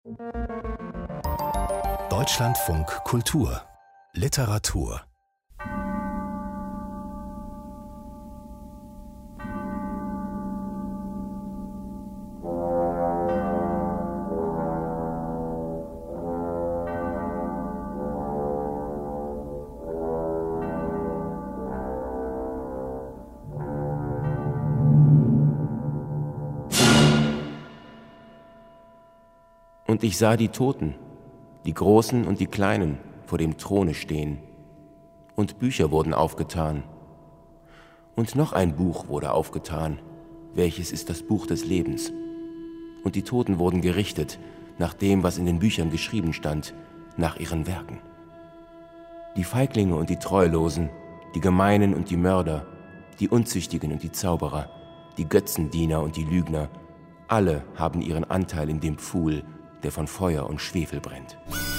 Deutschlandfunk Kultur Literatur. Und ich sah die Toten, die Großen und die Kleinen, vor dem Throne stehen. Und Bücher wurden aufgetan. Und noch ein Buch wurde aufgetan, welches ist das Buch des Lebens. Und die Toten wurden gerichtet, nach dem, was in den Büchern geschrieben stand, nach ihren Werken. Die Feiglinge und die Treulosen, die Gemeinen und die Mörder, die Unzüchtigen und die Zauberer, die Götzendiener und die Lügner, alle haben ihren Anteil in dem Pfuhl, der von Feuer und Schwefel brennt.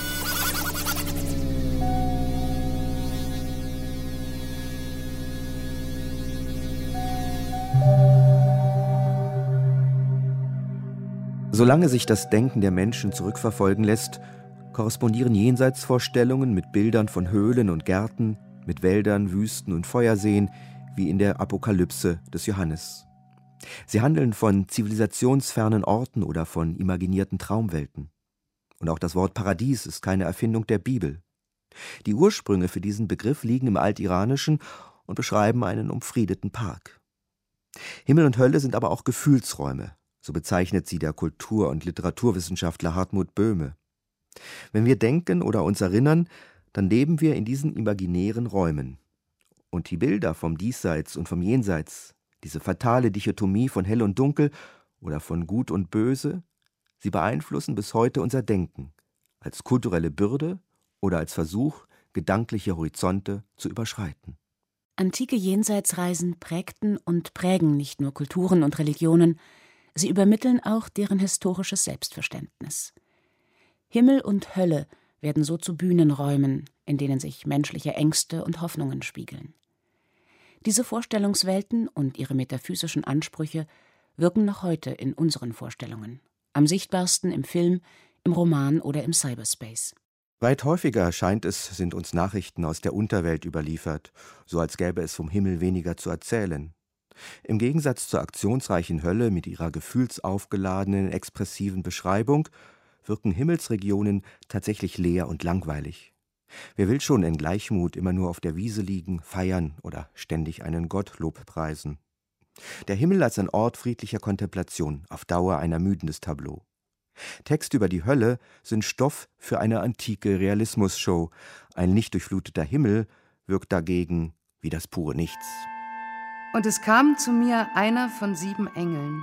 Solange sich das Denken der Menschen zurückverfolgen lässt, korrespondieren Jenseitsvorstellungen mit Bildern von Höhlen und Gärten, mit Wäldern, Wüsten und Feuerseen, wie in der Apokalypse des Johannes. Sie handeln von zivilisationsfernen Orten oder von imaginierten Traumwelten. Und auch das Wort Paradies ist keine Erfindung der Bibel. Die Ursprünge für diesen Begriff liegen im Altiranischen und beschreiben einen umfriedeten Park. Himmel und Hölle sind aber auch Gefühlsräume, so bezeichnet sie der Kultur- und Literaturwissenschaftler Hartmut Böhme. Wenn wir denken oder uns erinnern, dann leben wir in diesen imaginären Räumen. Und die Bilder vom Diesseits und vom Jenseits, diese fatale Dichotomie von Hell und Dunkel oder von Gut und Böse, sie beeinflussen bis heute unser Denken, als kulturelle Bürde oder als Versuch, gedankliche Horizonte zu überschreiten. Antike Jenseitsreisen prägten und prägen nicht nur Kulturen und Religionen, sie übermitteln auch deren historisches Selbstverständnis. Himmel und Hölle werden so zu Bühnenräumen, in denen sich menschliche Ängste und Hoffnungen spiegeln. Diese Vorstellungswelten und ihre metaphysischen Ansprüche wirken noch heute in unseren Vorstellungen. Am sichtbarsten im Film, im Roman oder im Cyberspace. Weit häufiger, scheint es, sind uns Nachrichten aus der Unterwelt überliefert, so als gäbe es vom Himmel weniger zu erzählen. Im Gegensatz zur aktionsreichen Hölle mit ihrer gefühlsaufgeladenen, expressiven Beschreibung wirken Himmelsregionen tatsächlich leer und langweilig. Wer will schon in Gleichmut immer nur auf der Wiese liegen, feiern oder ständig einen Gott lobpreisen? Der Himmel als ein Ort friedlicher Kontemplation, auf Dauer ein ermüdendes Tableau. Texte über die Hölle sind Stoff für eine antike Realismusshow. Ein lichtdurchfluteter Himmel wirkt dagegen wie das pure Nichts. Und es kam zu mir einer von 7 Engeln,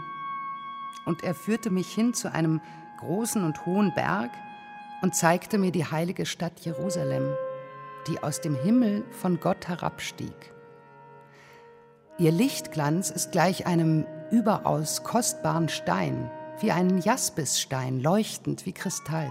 und er führte mich hin zu einem großen und hohen Berg und zeigte mir die heilige Stadt Jerusalem, die aus dem Himmel von Gott herabstieg. Ihr Lichtglanz ist gleich einem überaus kostbaren Stein, wie einen Jaspisstein, leuchtend wie Kristall.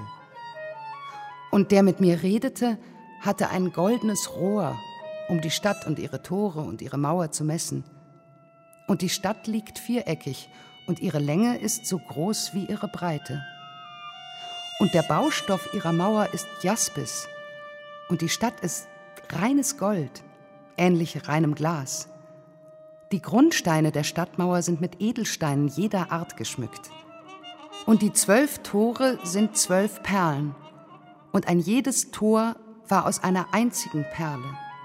Und der mit mir redete, hatte ein goldenes Rohr, um die Stadt und ihre Tore und ihre Mauer zu messen. Und die Stadt liegt viereckig, und ihre Länge ist so groß wie ihre Breite. Und der Baustoff ihrer Mauer ist Jaspis, und die Stadt ist reines Gold, ähnlich reinem Glas. Die Grundsteine der Stadtmauer sind mit Edelsteinen jeder Art geschmückt. Und die 12 Tore sind 12 Perlen, und ein jedes Tor war aus einer einzigen Perle.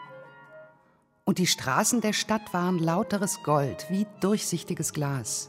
Und die Straßen der Stadt waren lauteres Gold, wie durchsichtiges Glas.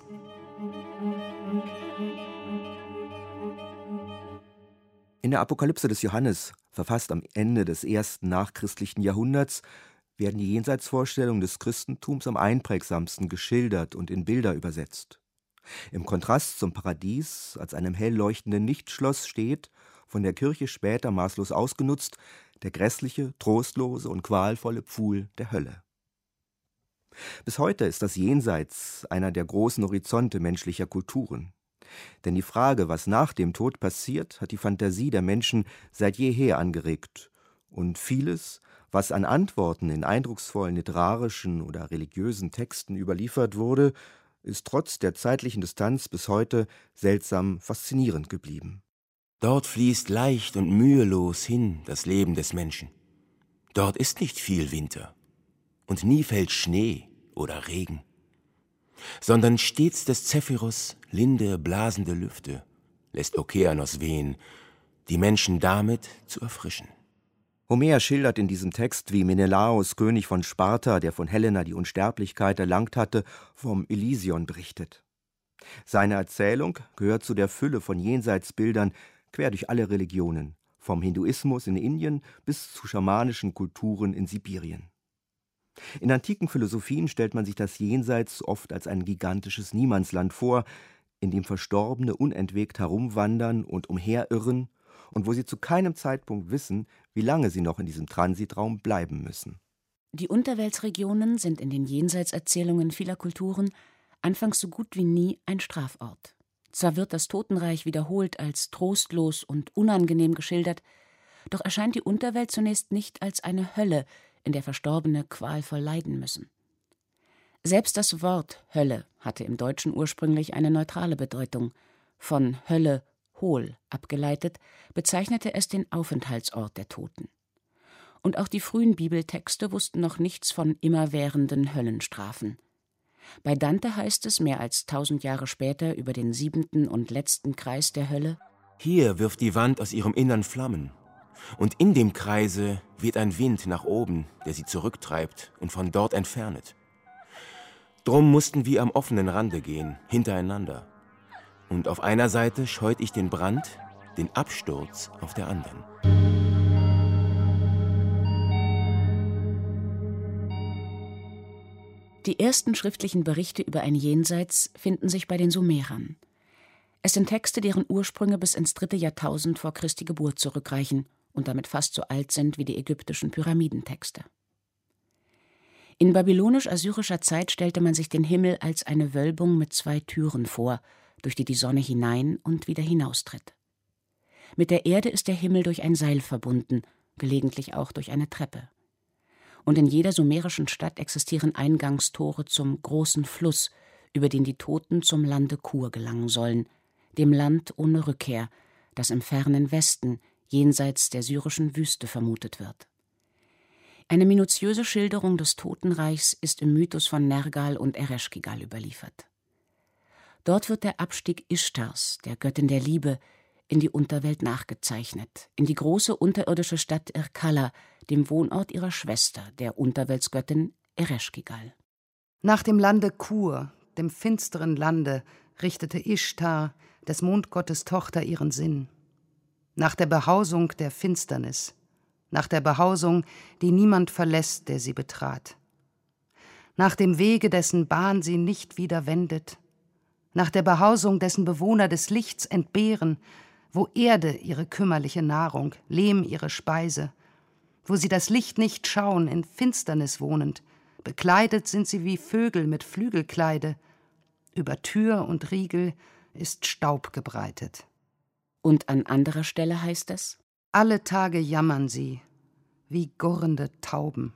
In der Apokalypse des Johannes, verfasst am Ende des ersten nachchristlichen Jahrhunderts, werden die Jenseitsvorstellungen des Christentums am einprägsamsten geschildert und in Bilder übersetzt. Im Kontrast zum Paradies als einem hell leuchtenden Lichtschloss steht, von der Kirche später maßlos ausgenutzt, der grässliche, trostlose und qualvolle Pfuhl der Hölle. Bis heute ist das Jenseits einer der großen Horizonte menschlicher Kulturen. Denn die Frage, was nach dem Tod passiert, hat die Fantasie der Menschen seit jeher angeregt. Und vieles, was an Antworten in eindrucksvollen literarischen oder religiösen Texten überliefert wurde, ist trotz der zeitlichen Distanz bis heute seltsam faszinierend geblieben. Dort fließt leicht und mühelos hin das Leben des Menschen. Dort ist nicht viel Winter und nie fällt Schnee oder Regen, sondern stets des Zephyrus linde, blasende Lüfte lässt Okeanos wehen, die Menschen damit zu erfrischen. Homer schildert in diesem Text, wie Menelaos, König von Sparta, der von Helena die Unsterblichkeit erlangt hatte, vom Elysion berichtet. Seine Erzählung gehört zu der Fülle von Jenseitsbildern quer durch alle Religionen, vom Hinduismus in Indien bis zu schamanischen Kulturen in Sibirien. In antiken Philosophien stellt man sich das Jenseits oft als ein gigantisches Niemandsland vor, in dem Verstorbene unentwegt herumwandern und umherirren und wo sie zu keinem Zeitpunkt wissen, wie lange sie noch in diesem Transitraum bleiben müssen. Die Unterweltsregionen sind in den Jenseitserzählungen vieler Kulturen anfangs so gut wie nie ein Strafort. Zwar wird das Totenreich wiederholt als trostlos und unangenehm geschildert, doch erscheint die Unterwelt zunächst nicht als eine Hölle, in der Verstorbene qualvoll leiden müssen. Selbst das Wort Hölle hatte im Deutschen ursprünglich eine neutrale Bedeutung. Von Hölle, Hohl abgeleitet, bezeichnete es den Aufenthaltsort der Toten. Und auch die frühen Bibeltexte wussten noch nichts von immerwährenden Höllenstrafen. Bei Dante heißt es mehr als 1000 Jahre später über den 7. und letzten Kreis der Hölle: Hier wirft die Wand aus ihrem Innern Flammen, und in dem Kreise weht ein Wind nach oben, der sie zurücktreibt und von dort entfernet. Drum mussten wir am offenen Rande gehen, hintereinander. Und auf einer Seite scheut ich den Brand, den Absturz auf der anderen. Die ersten schriftlichen Berichte über ein Jenseits finden sich bei den Sumerern. Es sind Texte, deren Ursprünge bis ins 3. Jahrtausend vor Christi Geburt zurückreichen und damit fast so alt sind wie die ägyptischen Pyramidentexte. In babylonisch-assyrischer Zeit stellte man sich den Himmel als eine Wölbung mit 2 Türen vor, durch die die Sonne hinein und wieder hinaustritt. Mit der Erde ist der Himmel durch ein Seil verbunden, gelegentlich auch durch eine Treppe. Und in jeder sumerischen Stadt existieren Eingangstore zum großen Fluss, über den die Toten zum Lande Kur gelangen sollen, dem Land ohne Rückkehr, das im fernen Westen, jenseits der syrischen Wüste vermutet wird. Eine minutiöse Schilderung des Totenreichs ist im Mythos von Nergal und Ereshkigal überliefert. Dort wird der Abstieg Ishtars, der Göttin der Liebe, in die Unterwelt nachgezeichnet, in die große unterirdische Stadt Irkalla, dem Wohnort ihrer Schwester, der Unterweltsgöttin Ereshkigal. Nach dem Lande Kur, dem finsteren Lande, richtete Ishtar, des Mondgottes Tochter, ihren Sinn. Nach der Behausung der Finsternis, nach der Behausung, die niemand verlässt, der sie betrat. Nach dem Wege, dessen Bahn sie nicht wieder wendet, nach der Behausung, dessen Bewohner des Lichts entbehren, wo Erde ihre kümmerliche Nahrung, Lehm ihre Speise, wo sie das Licht nicht schauen, in Finsternis wohnend, bekleidet sind sie wie Vögel mit Flügelkleide, über Tür und Riegel ist Staub gebreitet. Und an anderer Stelle heißt es: Alle Tage jammern sie, wie gurrende Tauben.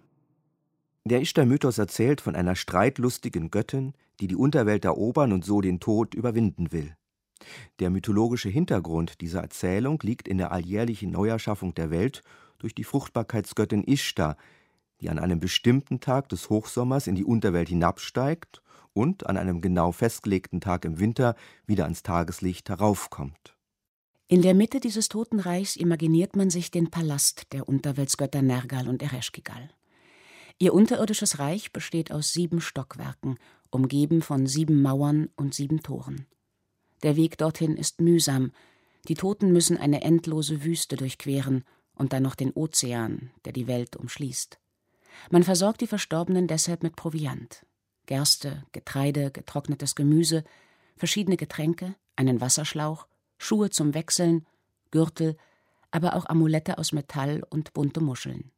Der Ishtar-Mythos erzählt von einer streitlustigen Göttin, die die Unterwelt erobern und so den Tod überwinden will. Der mythologische Hintergrund dieser Erzählung liegt in der alljährlichen Neuerschaffung der Welt durch die Fruchtbarkeitsgöttin Ishtar, die an einem bestimmten Tag des Hochsommers in die Unterwelt hinabsteigt und an einem genau festgelegten Tag im Winter wieder ans Tageslicht heraufkommt. In der Mitte dieses Totenreichs imaginiert man sich den Palast der Unterweltsgötter Nergal und Ereshkigal. Ihr unterirdisches Reich besteht aus 7 Stockwerken, umgeben von 7 Mauern und 7 Toren. Der Weg dorthin ist mühsam, die Toten müssen eine endlose Wüste durchqueren und dann noch den Ozean, der die Welt umschließt. Man versorgt die Verstorbenen deshalb mit Proviant: Gerste, Getreide, getrocknetes Gemüse, verschiedene Getränke, einen Wasserschlauch, Schuhe zum Wechseln, Gürtel, aber auch Amulette aus Metall und bunte Muscheln.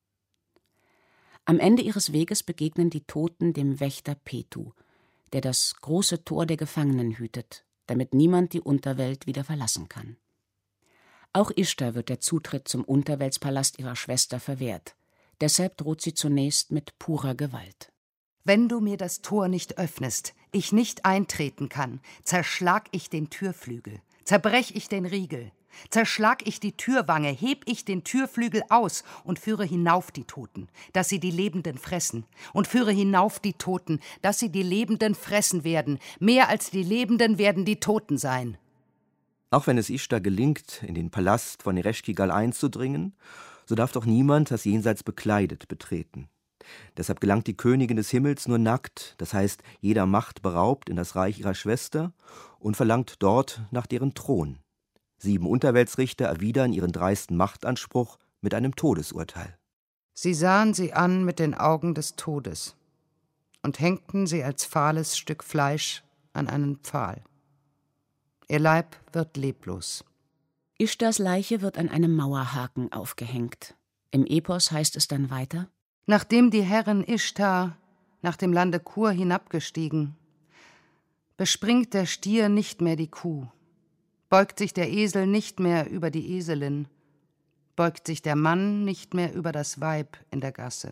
Am Ende ihres Weges begegnen die Toten dem Wächter Petu, der das große Tor der Gefangenen hütet, damit niemand die Unterwelt wieder verlassen kann. Auch Ishtar wird der Zutritt zum Unterweltspalast ihrer Schwester verwehrt. Deshalb droht sie zunächst mit purer Gewalt. Wenn du mir das Tor nicht öffnest, ich nicht eintreten kann, zerschlag ich den Türflügel, zerbrech ich den Riegel, zerschlag ich die Türwange, heb ich den Türflügel aus und führe hinauf die Toten, dass sie die Lebenden fressen, und führe hinauf die Toten, dass sie die Lebenden fressen werden. Mehr als die Lebenden werden die Toten sein. Auch wenn es Ishtar gelingt, in den Palast von Ereshkigal einzudringen, so darf doch niemand das Jenseits bekleidet betreten. Deshalb gelangt die Königin des Himmels nur nackt, das heißt jeder Macht beraubt, in das Reich ihrer Schwester und verlangt dort nach deren Thron. 7 Unterweltsrichter erwidern ihren dreisten Machtanspruch mit einem Todesurteil. Sie sahen sie an mit den Augen des Todes und hängten sie als fahles Stück Fleisch an einen Pfahl. Ihr Leib wird leblos. Ishtars Leiche wird an einem Mauerhaken aufgehängt. Im Epos heißt es dann weiter: Nachdem die Herrin Ishtar nach dem Lande Kur hinabgestiegen, bespringt der Stier nicht mehr die Kuh, beugt sich der Esel nicht mehr über die Eselin, beugt sich der Mann nicht mehr über das Weib in der Gasse.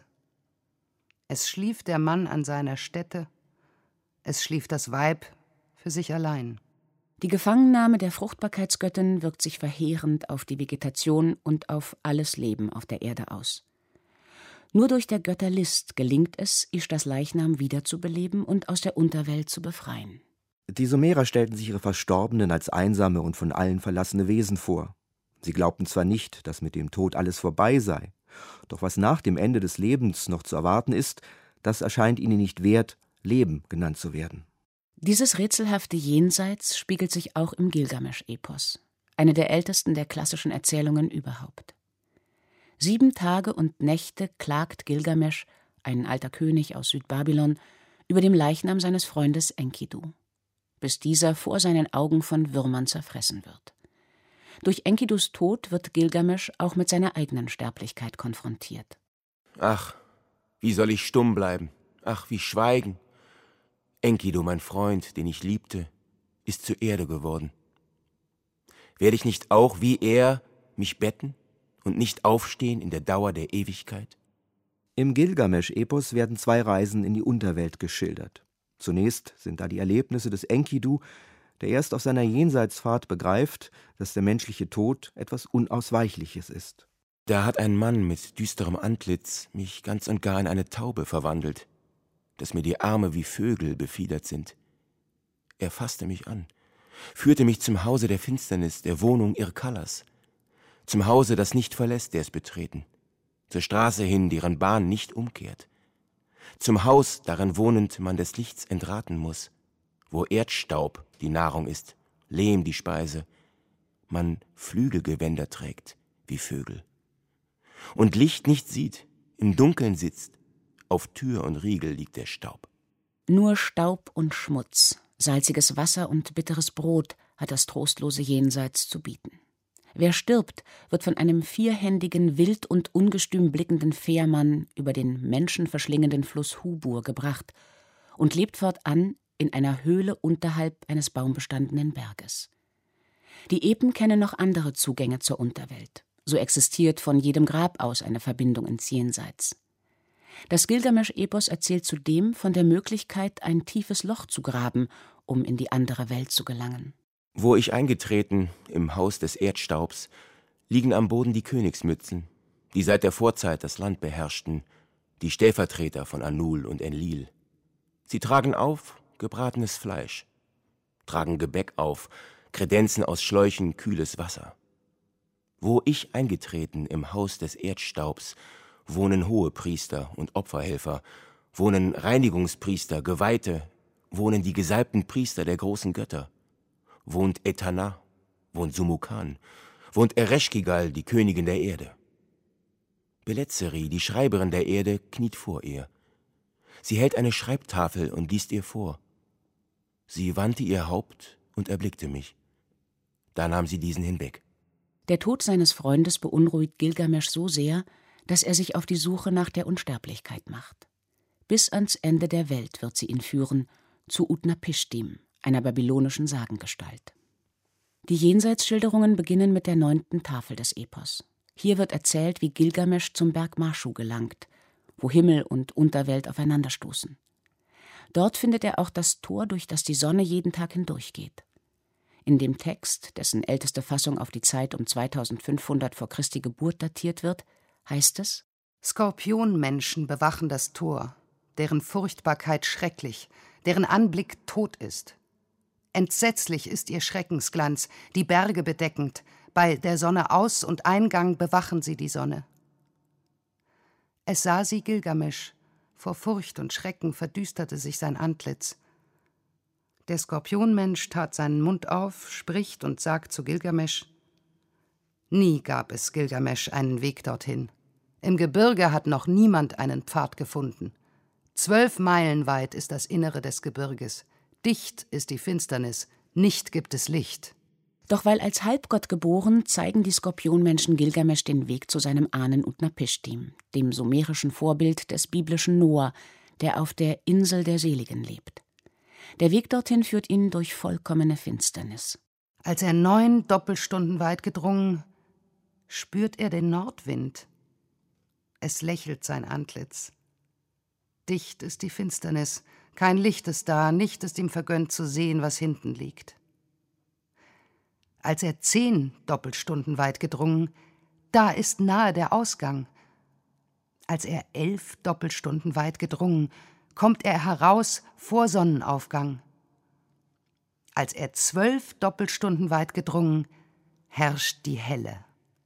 Es schlief der Mann an seiner Stätte, es schlief das Weib für sich allein. Die Gefangennahme der Fruchtbarkeitsgöttin wirkt sich verheerend auf die Vegetation und auf alles Leben auf der Erde aus. Nur durch der Götter List gelingt es, Ishtars Leichnam wiederzubeleben und aus der Unterwelt zu befreien. Die Sumerer stellten sich ihre Verstorbenen als einsame und von allen verlassene Wesen vor. Sie glaubten zwar nicht, dass mit dem Tod alles vorbei sei, doch was nach dem Ende des Lebens noch zu erwarten ist, das erscheint ihnen nicht wert, Leben genannt zu werden. Dieses rätselhafte Jenseits spiegelt sich auch im Gilgamesch-Epos, eine der ältesten der klassischen Erzählungen überhaupt. 7 Tage und Nächte klagt Gilgamesch, ein alter König aus Südbabylon, über dem Leichnam seines Freundes Enkidu, bis dieser vor seinen Augen von Würmern zerfressen wird. Durch Enkidus Tod wird Gilgamesch auch mit seiner eigenen Sterblichkeit konfrontiert. Ach, wie soll ich stumm bleiben? Ach, wie schweigen? Enkidu, mein Freund, den ich liebte, ist zur Erde geworden. Werde ich nicht auch wie er mich betten und nicht aufstehen in der Dauer der Ewigkeit? Im Gilgamesch-Epos werden 2 Reisen in die Unterwelt geschildert. Zunächst sind da die Erlebnisse des Enkidu, der erst auf seiner Jenseitsfahrt begreift, dass der menschliche Tod etwas Unausweichliches ist. Da hat ein Mann mit düsterem Antlitz mich ganz und gar in eine Taube verwandelt, dass mir die Arme wie Vögel befiedert sind. Er fasste mich an, führte mich zum Hause der Finsternis, der Wohnung Irkalas, zum Hause, das nicht verlässt, der es betreten, zur Straße hin, deren Bahn nicht umkehrt, zum Haus, darin wohnend man des Lichts entraten muss, wo Erdstaub die Nahrung ist, Lehm die Speise, man Flügelgewänder trägt wie Vögel und Licht nicht sieht, im Dunkeln sitzt, auf Tür und Riegel liegt der Staub. Nur Staub und Schmutz, salziges Wasser und bitteres Brot hat das trostlose Jenseits zu bieten. Wer stirbt, wird von einem vierhändigen, wild und ungestüm blickenden Fährmann über den menschenverschlingenden Fluss Hubur gebracht und lebt fortan in einer Höhle unterhalb eines baumbestandenen Berges. Die Epen kennen noch andere Zugänge zur Unterwelt. So existiert von jedem Grab aus eine Verbindung ins Jenseits. Das Gilgamesch-Epos erzählt zudem von der Möglichkeit, ein tiefes Loch zu graben, um in die andere Welt zu gelangen. Wo ich eingetreten, im Haus des Erdstaubs, liegen am Boden die Königsmützen, die seit der Vorzeit das Land beherrschten, die Stellvertreter von Anul und Enlil. Sie tragen auf gebratenes Fleisch, tragen Gebäck auf, kredenzen aus Schläuchen kühles Wasser. Wo ich eingetreten, im Haus des Erdstaubs, wohnen Hohepriester und Opferhelfer, wohnen Reinigungspriester, Geweihte, wohnen die gesalbten Priester der großen Götter, wohnt Etana, wohnt Sumukan, wohnt Ereshkigal, die Königin der Erde. Belezeri, die Schreiberin der Erde, kniet vor ihr. Sie hält eine Schreibtafel und liest ihr vor. Sie wandte ihr Haupt und erblickte mich. Da nahm sie diesen hinweg. Der Tod seines Freundes beunruhigt Gilgamesch so sehr, dass er sich auf die Suche nach der Unsterblichkeit macht. Bis ans Ende der Welt wird sie ihn führen, zu Utnapishtim, einer babylonischen Sagengestalt. Die Jenseitsschilderungen beginnen mit der 9. Tafel des Epos. Hier wird erzählt, wie Gilgamesch zum Berg Marshu gelangt, wo Himmel und Unterwelt aufeinanderstoßen. Dort findet er auch das Tor, durch das die Sonne jeden Tag hindurchgeht. In dem Text, dessen älteste Fassung auf die Zeit um 2500 vor Christi Geburt datiert wird, heißt es: Skorpionmenschen bewachen das Tor, deren Furchtbarkeit schrecklich, deren Anblick Tod ist. Entsetzlich ist ihr Schreckensglanz, die Berge bedeckend, bei der Sonne Aus- und Eingang bewachen sie die Sonne. Es sah sie Gilgamesch, vor Furcht und Schrecken verdüsterte sich sein Antlitz. Der Skorpionmensch tat seinen Mund auf, spricht und sagt zu Gilgamesch: Nie gab es Gilgamesch einen Weg dorthin. Im Gebirge hat noch niemand einen Pfad gefunden. 12 Meilen weit ist das Innere des Gebirges. Dicht ist die Finsternis, nicht gibt es Licht. Doch weil als Halbgott geboren, zeigen die Skorpionmenschen Gilgamesch den Weg zu seinem Ahnen Utnapishtim, dem sumerischen Vorbild des biblischen Noah, der auf der Insel der Seligen lebt. Der Weg dorthin führt ihn durch vollkommene Finsternis. Als er 9 Doppelstunden weit gedrungen, spürt er den Nordwind. Es lächelt sein Antlitz. Dicht ist die Finsternis, kein Licht ist da, nicht ist ihm vergönnt zu sehen, was hinten liegt. Als er 10 Doppelstunden weit gedrungen, da ist nahe der Ausgang. Als er 11 Doppelstunden weit gedrungen, kommt er heraus vor Sonnenaufgang. Als er 12 Doppelstunden weit gedrungen, herrscht die Helle.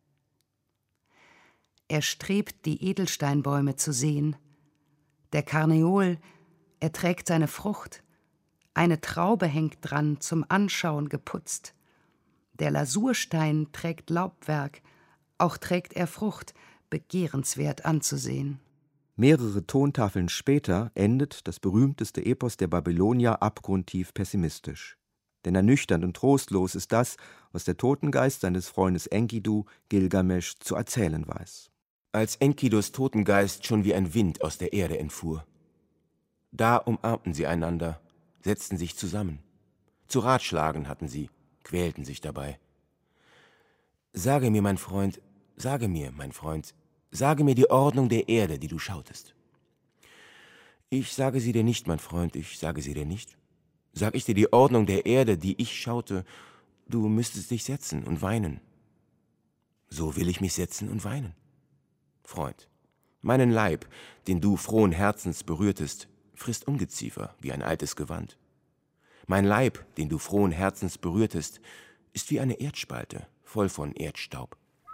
Er strebt, die Edelsteinbäume zu sehen. Der Karneol, er trägt seine Frucht. Eine Traube hängt dran, zum Anschauen geputzt. Der Lasurstein trägt Laubwerk, auch trägt er Frucht, begehrenswert anzusehen. Mehrere Tontafeln später endet das berühmteste Epos der Babylonier abgrundtief pessimistisch. Denn ernüchternd und trostlos ist das, was der Totengeist seines Freundes Enkidu Gilgamesch zu erzählen weiß. Als Enkidus Totengeist schon wie ein Wind aus der Erde entfuhr. Da umarmten sie einander, setzten sich zusammen. Zu ratschlagen hatten sie, quälten sich dabei. Sage mir, mein Freund, sage mir, mein Freund, sage mir die Ordnung der Erde, die du schautest. Ich sage sie dir nicht, mein Freund, ich sage sie dir nicht. Sag ich dir die Ordnung der Erde, die ich schaute, du müsstest dich setzen und weinen. So will ich mich setzen und weinen. Freund, meinen Leib, den du frohen Herzens berührtest, frisst Ungeziefer wie ein altes Gewand. Mein Leib, den du frohen Herzens berührtest, ist wie eine Erdspalte, voll von Erdstaub.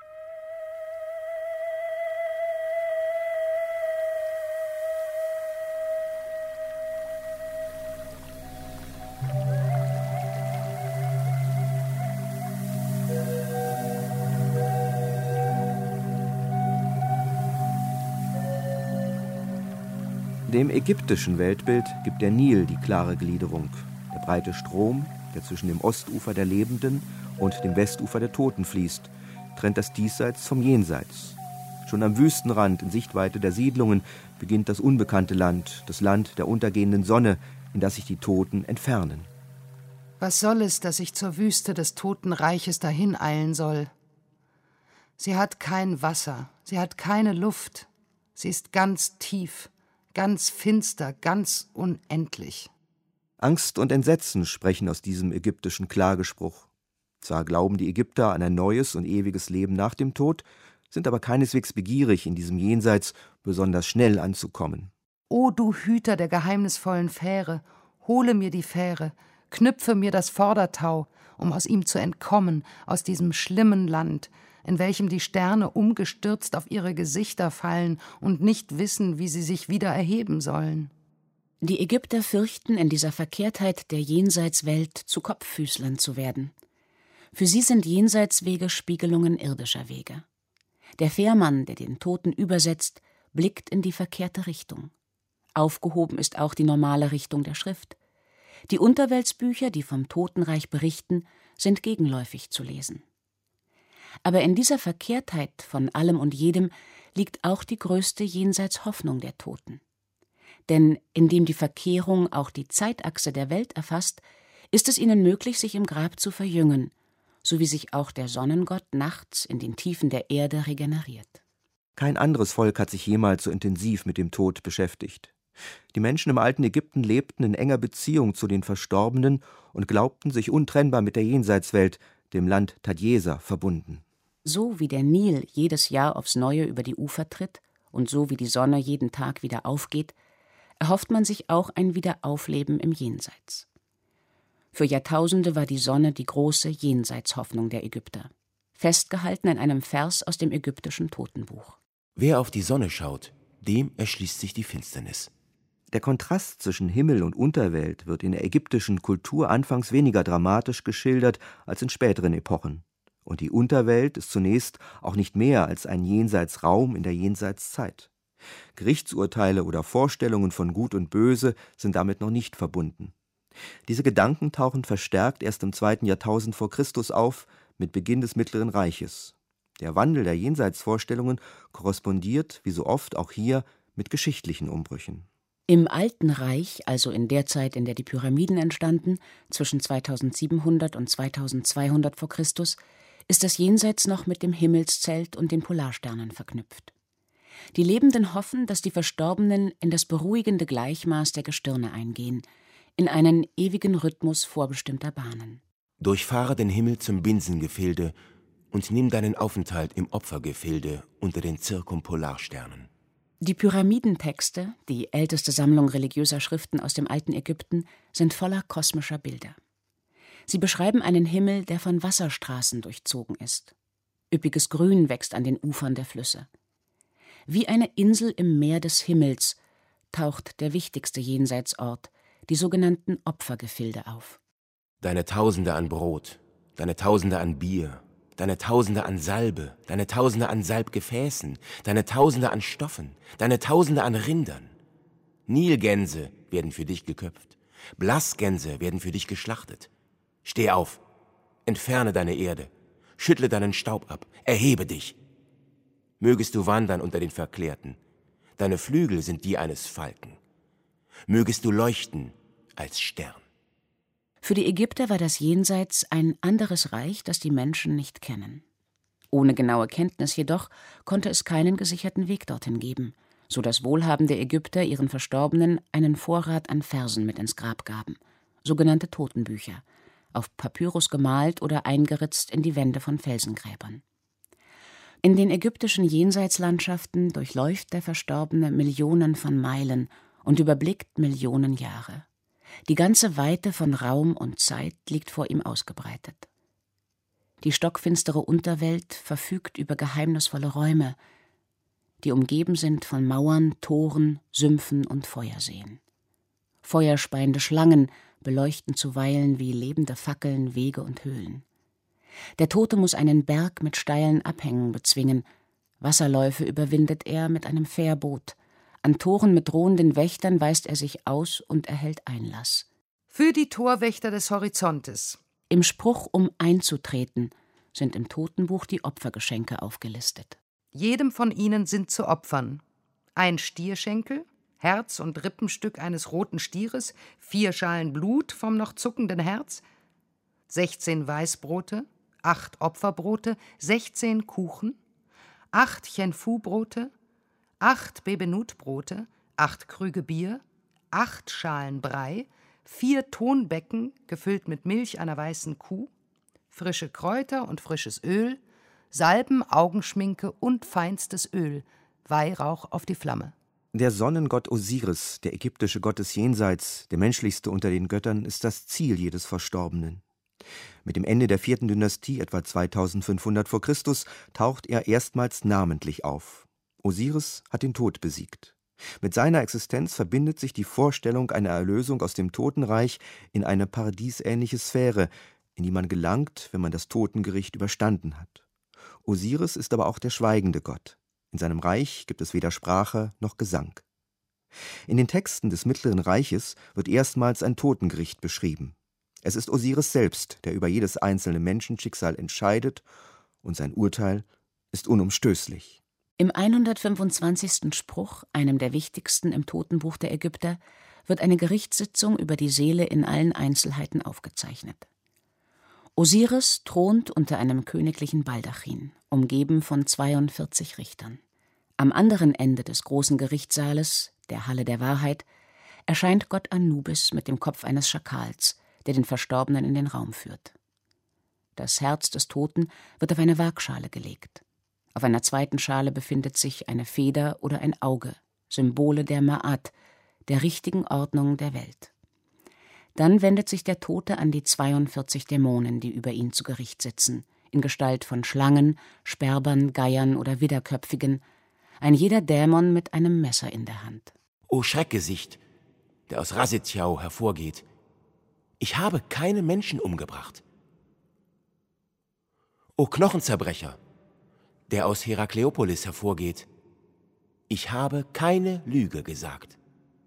Dem ägyptischen Weltbild gibt der Nil die klare Gliederung. Der breite Strom, der zwischen dem Ostufer der Lebenden und dem Westufer der Toten fließt, trennt das Diesseits vom Jenseits. Schon am Wüstenrand in Sichtweite der Siedlungen beginnt das unbekannte Land, das Land der untergehenden Sonne, in das sich die Toten entfernen. Was soll es, dass ich zur Wüste des Totenreiches dahineilen soll? Sie hat kein Wasser, sie hat keine Luft, sie ist ganz tief, ganz finster, ganz unendlich. Angst und Entsetzen sprechen aus diesem ägyptischen Klagespruch. Zwar glauben die Ägypter an ein neues und ewiges Leben nach dem Tod, sind aber keineswegs begierig, in diesem Jenseits besonders schnell anzukommen. O du Hüter der geheimnisvollen Fähre, hole mir die Fähre, knüpfe mir das Vordertau, um aus ihm zu entkommen, aus diesem schlimmen Land, in welchem die Sterne umgestürzt auf ihre Gesichter fallen und nicht wissen, wie sie sich wieder erheben sollen. Die Ägypter fürchten, in dieser Verkehrtheit der Jenseitswelt zu Kopffüßlern zu werden. Für sie sind Jenseitswege Spiegelungen irdischer Wege. Der Fährmann, der den Toten übersetzt, blickt in die verkehrte Richtung. Aufgehoben ist auch die normale Richtung der Schrift. Die Unterweltsbücher, die vom Totenreich berichten, sind gegenläufig zu lesen. Aber in dieser Verkehrtheit von allem und jedem liegt auch die größte Jenseitshoffnung der Toten. Denn indem die Verkehrung auch die Zeitachse der Welt erfasst, ist es ihnen möglich, sich im Grab zu verjüngen, so wie sich auch der Sonnengott nachts in den Tiefen der Erde regeneriert. Kein anderes Volk hat sich jemals so intensiv mit dem Tod beschäftigt. Die Menschen im alten Ägypten lebten in enger Beziehung zu den Verstorbenen und glaubten, sich untrennbar mit der Jenseitswelt, dem Land Tadjesa, verbunden. So wie der Nil jedes Jahr aufs Neue über die Ufer tritt und so wie die Sonne jeden Tag wieder aufgeht, erhofft man sich auch ein Wiederaufleben im Jenseits. Für Jahrtausende war die Sonne die große Jenseitshoffnung der Ägypter, festgehalten in einem Vers aus dem ägyptischen Totenbuch. Wer auf die Sonne schaut, dem erschließt sich die Finsternis. Der Kontrast zwischen Himmel und Unterwelt wird in der ägyptischen Kultur anfangs weniger dramatisch geschildert als in späteren Epochen. Und die Unterwelt ist zunächst auch nicht mehr als ein Jenseitsraum in der Jenseitzeit. Gerichtsurteile oder Vorstellungen von Gut und Böse sind damit noch nicht verbunden. Diese Gedanken tauchen verstärkt erst im 2. Jahrtausend vor Christus auf, mit Beginn des Mittleren Reiches. Der Wandel der Jenseitsvorstellungen korrespondiert, wie so oft auch hier, mit geschichtlichen Umbrüchen. Im Alten Reich, also in der Zeit, in der die Pyramiden entstanden, zwischen 2700 und 2200 vor Christus, ist das Jenseits noch mit dem Himmelszelt und den Polarsternen verknüpft. Die Lebenden hoffen, dass die Verstorbenen in das beruhigende Gleichmaß der Gestirne eingehen, in einen ewigen Rhythmus vorbestimmter Bahnen. Durchfahre den Himmel zum Binsengefilde und nimm deinen Aufenthalt im Opfergefilde unter den Zirkumpolarsternen. Die Pyramidentexte, die älteste Sammlung religiöser Schriften aus dem alten Ägypten, sind voller kosmischer Bilder. Sie beschreiben einen Himmel, der von Wasserstraßen durchzogen ist. Üppiges Grün wächst an den Ufern der Flüsse. Wie eine Insel im Meer des Himmels taucht der wichtigste Jenseitsort, die sogenannten Opfergefilde, auf. Deine Tausende an Brot, deine Tausende an Bier, deine Tausende an Salbe, deine Tausende an Salbgefäßen, deine Tausende an Stoffen, deine Tausende an Rindern. Nilgänse werden für dich geköpft, Blassgänse werden für dich geschlachtet. Steh auf, entferne deine Erde, schüttle deinen Staub ab, erhebe dich. Mögest du wandern unter den Verklärten, deine Flügel sind die eines Falken. Mögest du leuchten als Stern. Für die Ägypter war das Jenseits ein anderes Reich, das die Menschen nicht kennen. Ohne genaue Kenntnis jedoch konnte es keinen gesicherten Weg dorthin geben, so dass wohlhabende Ägypter ihren Verstorbenen einen Vorrat an Versen mit ins Grab gaben, sogenannte Totenbücher, auf Papyrus gemalt oder eingeritzt in die Wände von Felsengräbern. In den ägyptischen Jenseitslandschaften durchläuft der Verstorbene Millionen von Meilen und überblickt Millionen Jahre. Die ganze Weite von Raum und Zeit liegt vor ihm ausgebreitet. Die stockfinstere Unterwelt verfügt über geheimnisvolle Räume, die umgeben sind von Mauern, Toren, Sümpfen und Feuerseen. Feuerspeiende Schlangen beleuchten zuweilen wie lebende Fackeln Wege und Höhlen. Der Tote muss einen Berg mit steilen Abhängen bezwingen, Wasserläufe überwindet er mit einem Fährboot, an Toren mit drohenden Wächtern weist er sich aus und erhält Einlass. Für die Torwächter des Horizontes. Im Spruch, um einzutreten, sind im Totenbuch die Opfergeschenke aufgelistet. Jedem von ihnen sind zu opfern: ein Stierschenkel, Herz und Rippenstück eines roten Stieres, 4 Schalen Blut vom noch zuckenden Herz, 16 Weißbrote, 8 Opferbrote, 16 Kuchen, 8 Chenfu-Brote, 8 Bebenut-Brote, 8 Krüge Bier, 8 Schalen Brei, 4 Tonbecken gefüllt mit Milch einer weißen Kuh, frische Kräuter und frisches Öl, Salben, Augenschminke und feinstes Öl, Weihrauch auf die Flamme. Der Sonnengott Osiris, der ägyptische Gott des Jenseits, der menschlichste unter den Göttern, ist das Ziel jedes Verstorbenen. Mit dem Ende der 4. Dynastie, etwa 2500 vor Christus, taucht er erstmals namentlich auf. Osiris hat den Tod besiegt. Mit seiner Existenz verbindet sich die Vorstellung einer Erlösung aus dem Totenreich in eine paradiesähnliche Sphäre, in die man gelangt, wenn man das Totengericht überstanden hat. Osiris ist aber auch der schweigende Gott. In seinem Reich gibt es weder Sprache noch Gesang. In den Texten des Mittleren Reiches wird erstmals ein Totengericht beschrieben. Es ist Osiris selbst, der über jedes einzelne Menschenschicksal entscheidet, und sein Urteil ist unumstößlich. Im 125. Spruch, einem der wichtigsten im Totenbuch der Ägypter, wird eine Gerichtssitzung über die Seele in allen Einzelheiten aufgezeichnet. Osiris thront unter einem königlichen Baldachin, umgeben von 42 Richtern. Am anderen Ende des großen Gerichtssaales der Halle der Wahrheit, erscheint Gott Anubis mit dem Kopf eines Schakals, der den Verstorbenen in den Raum führt. Das Herz des Toten wird auf eine Waagschale gelegt. Auf einer zweiten Schale befindet sich eine Feder oder ein Auge, Symbole der Ma'at, der richtigen Ordnung der Welt. Dann wendet sich der Tote an die 42 Dämonen, die über ihn zu Gericht sitzen, in Gestalt von Schlangen, Sperbern, Geiern oder Widderköpfigen, ein jeder Dämon mit einem Messer in der Hand. O Schreckgesicht, der aus Rasitschau hervorgeht, ich habe keine Menschen umgebracht. O Knochenzerbrecher, der aus Herakleopolis hervorgeht, ich habe keine Lüge gesagt.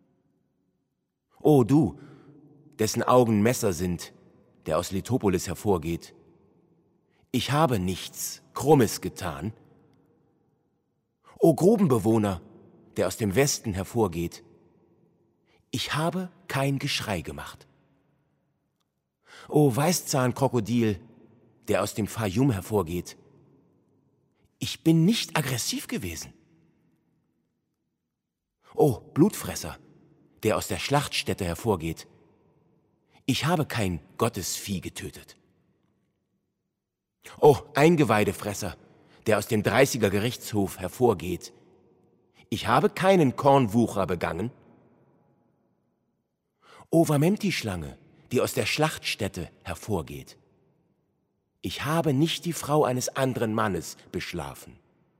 O du, dessen Augen Messer sind, der aus Litopolis hervorgeht, ich habe nichts Krummes getan. O Grubenbewohner, der aus dem Westen hervorgeht, ich habe kein Geschrei gemacht. O Weißzahnkrokodil, der aus dem Fayum hervorgeht, ich bin nicht aggressiv gewesen. O Blutfresser, der aus der Schlachtstätte hervorgeht, ich habe kein Gottesvieh getötet. O Eingeweidefresser, der aus dem 30er Gerichtshof hervorgeht, ich habe keinen Kornwucher begangen. O Vamemti-Schlange, die aus der Schlachtstätte hervorgeht, ich habe nicht die Frau eines anderen Mannes beschlafen.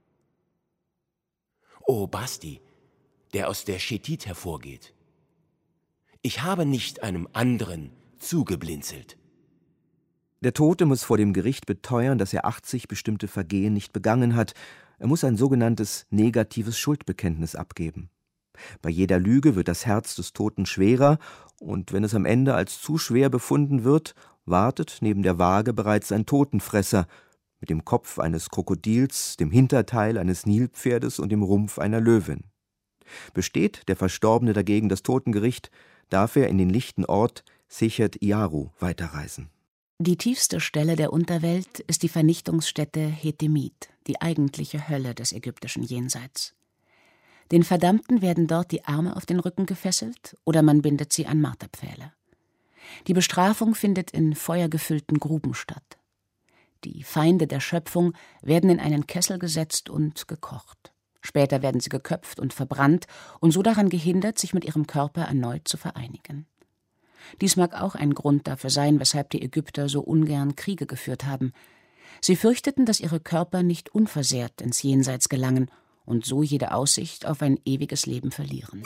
O Basti, der aus der Chetit hervorgeht, ich habe nicht einem anderen zugeblinzelt. Der Tote muss vor dem Gericht beteuern, dass er 80 bestimmte Vergehen nicht begangen hat. Er muss ein sogenanntes negatives Schuldbekenntnis abgeben. Bei jeder Lüge wird das Herz des Toten schwerer, und wenn es am Ende als zu schwer befunden wird, wartet neben der Waage bereits ein Totenfresser mit dem Kopf eines Krokodils, dem Hinterteil eines Nilpferdes und dem Rumpf einer Löwin. Besteht der Verstorbene dagegen das Totengericht, darf er in den lichten Ort Sechet Iaru weiterreisen. Die tiefste Stelle der Unterwelt ist die Vernichtungsstätte Hetemit, die eigentliche Hölle des ägyptischen Jenseits. Den Verdammten werden dort die Arme auf den Rücken gefesselt oder man bindet sie an Marterpfähle. Die Bestrafung findet in feuergefüllten Gruben statt. Die Feinde der Schöpfung werden in einen Kessel gesetzt und gekocht. Später werden sie geköpft und verbrannt und so daran gehindert, sich mit ihrem Körper erneut zu vereinigen. Dies mag auch ein Grund dafür sein, weshalb die Ägypter so ungern Kriege geführt haben. Sie fürchteten, dass ihre Körper nicht unversehrt ins Jenseits gelangen und so jede Aussicht auf ein ewiges Leben verlieren.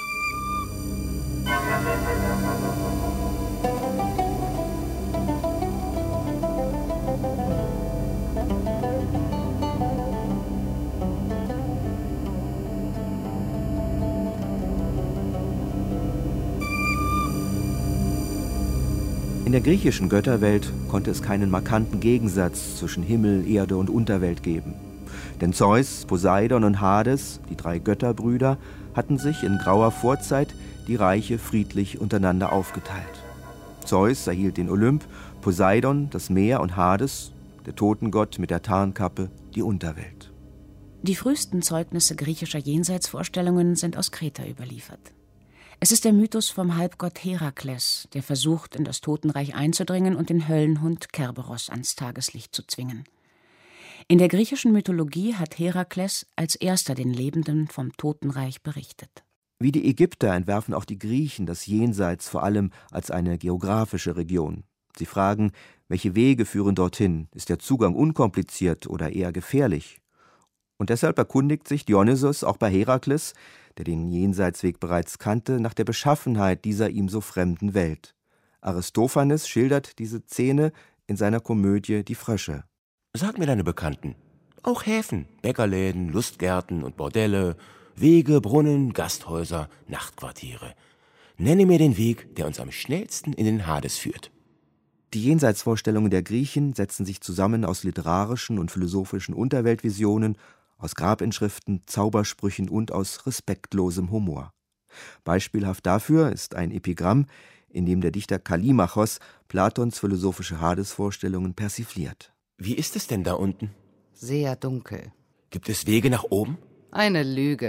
In der griechischen Götterwelt konnte es keinen markanten Gegensatz zwischen Himmel, Erde und Unterwelt geben. Denn Zeus, Poseidon und Hades, die 3 Götterbrüder, hatten sich in grauer Vorzeit die Reiche friedlich untereinander aufgeteilt. Zeus erhielt den Olymp, Poseidon das Meer und Hades, der Totengott mit der Tarnkappe, die Unterwelt. Die frühesten Zeugnisse griechischer Jenseitsvorstellungen sind aus Kreta überliefert. Es ist der Mythos vom Halbgott Herakles, der versucht, in das Totenreich einzudringen und den Höllenhund Kerberos ans Tageslicht zu zwingen. In der griechischen Mythologie hat Herakles als erster den Lebenden vom Totenreich berichtet. Wie die Ägypter entwerfen auch die Griechen das Jenseits vor allem als eine geografische Region. Sie fragen, welche Wege führen dorthin? Ist der Zugang unkompliziert oder eher gefährlich? Und deshalb erkundigt sich Dionysos auch bei Herakles, der den Jenseitsweg bereits kannte, nach der Beschaffenheit dieser ihm so fremden Welt. Aristophanes schildert diese Szene in seiner Komödie Die Frösche. Sag mir deine Bekannten. Auch Häfen, Bäckerläden, Lustgärten und Bordelle, Wege, Brunnen, Gasthäuser, Nachtquartiere. Nenne mir den Weg, der uns am schnellsten in den Hades führt. Die Jenseitsvorstellungen der Griechen setzen sich zusammen aus literarischen und philosophischen Unterweltvisionen, aus Grabinschriften, Zaubersprüchen und aus respektlosem Humor. Beispielhaft dafür ist ein Epigramm, in dem der Dichter Kallimachos Platons philosophische Hadesvorstellungen persifliert. Wie ist es denn da unten? Sehr dunkel. Gibt es Wege nach oben? Eine Lüge.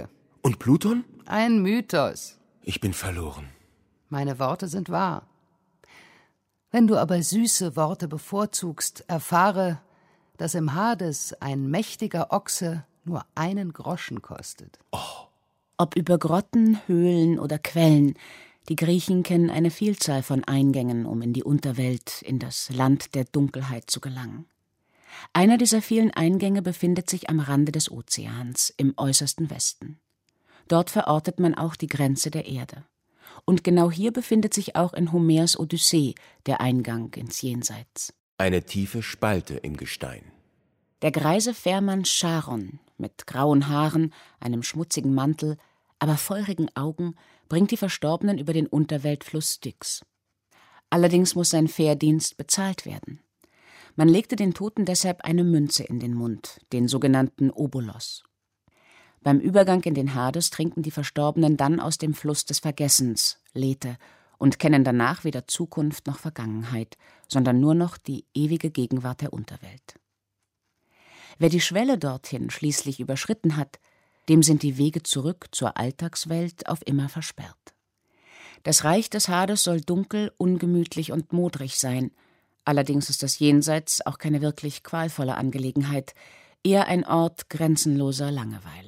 Und Pluton? Ein Mythos. Ich bin verloren. Meine Worte sind wahr. Wenn du aber süße Worte bevorzugst, erfahre, dass im Hades ein mächtiger Ochse nur 1 Groschen kostet. Ob über Grotten, Höhlen oder Quellen, die Griechen kennen eine Vielzahl von Eingängen, um in die Unterwelt, in das Land der Dunkelheit zu gelangen. Einer dieser vielen Eingänge befindet sich am Rande des Ozeans, im äußersten Westen. Dort verortet man auch die Grenze der Erde. Und genau hier befindet sich auch in Homers Odyssee der Eingang ins Jenseits. Eine tiefe Spalte im Gestein. Der greise Fährmann Charon mit grauen Haaren, einem schmutzigen Mantel, aber feurigen Augen bringt die Verstorbenen über den Unterweltfluss Styx. Allerdings muss sein Fährdienst bezahlt werden. Man legte den Toten deshalb eine Münze in den Mund, den sogenannten Obolos. Beim Übergang in den Hades trinken die Verstorbenen dann aus dem Fluss des Vergessens, Lethe, und kennen danach weder Zukunft noch Vergangenheit, sondern nur noch die ewige Gegenwart der Unterwelt. Wer die Schwelle dorthin schließlich überschritten hat, dem sind die Wege zurück zur Alltagswelt auf immer versperrt. Das Reich des Hades soll dunkel, ungemütlich und modrig sein. Allerdings ist das Jenseits auch keine wirklich qualvolle Angelegenheit, eher ein Ort grenzenloser Langeweile.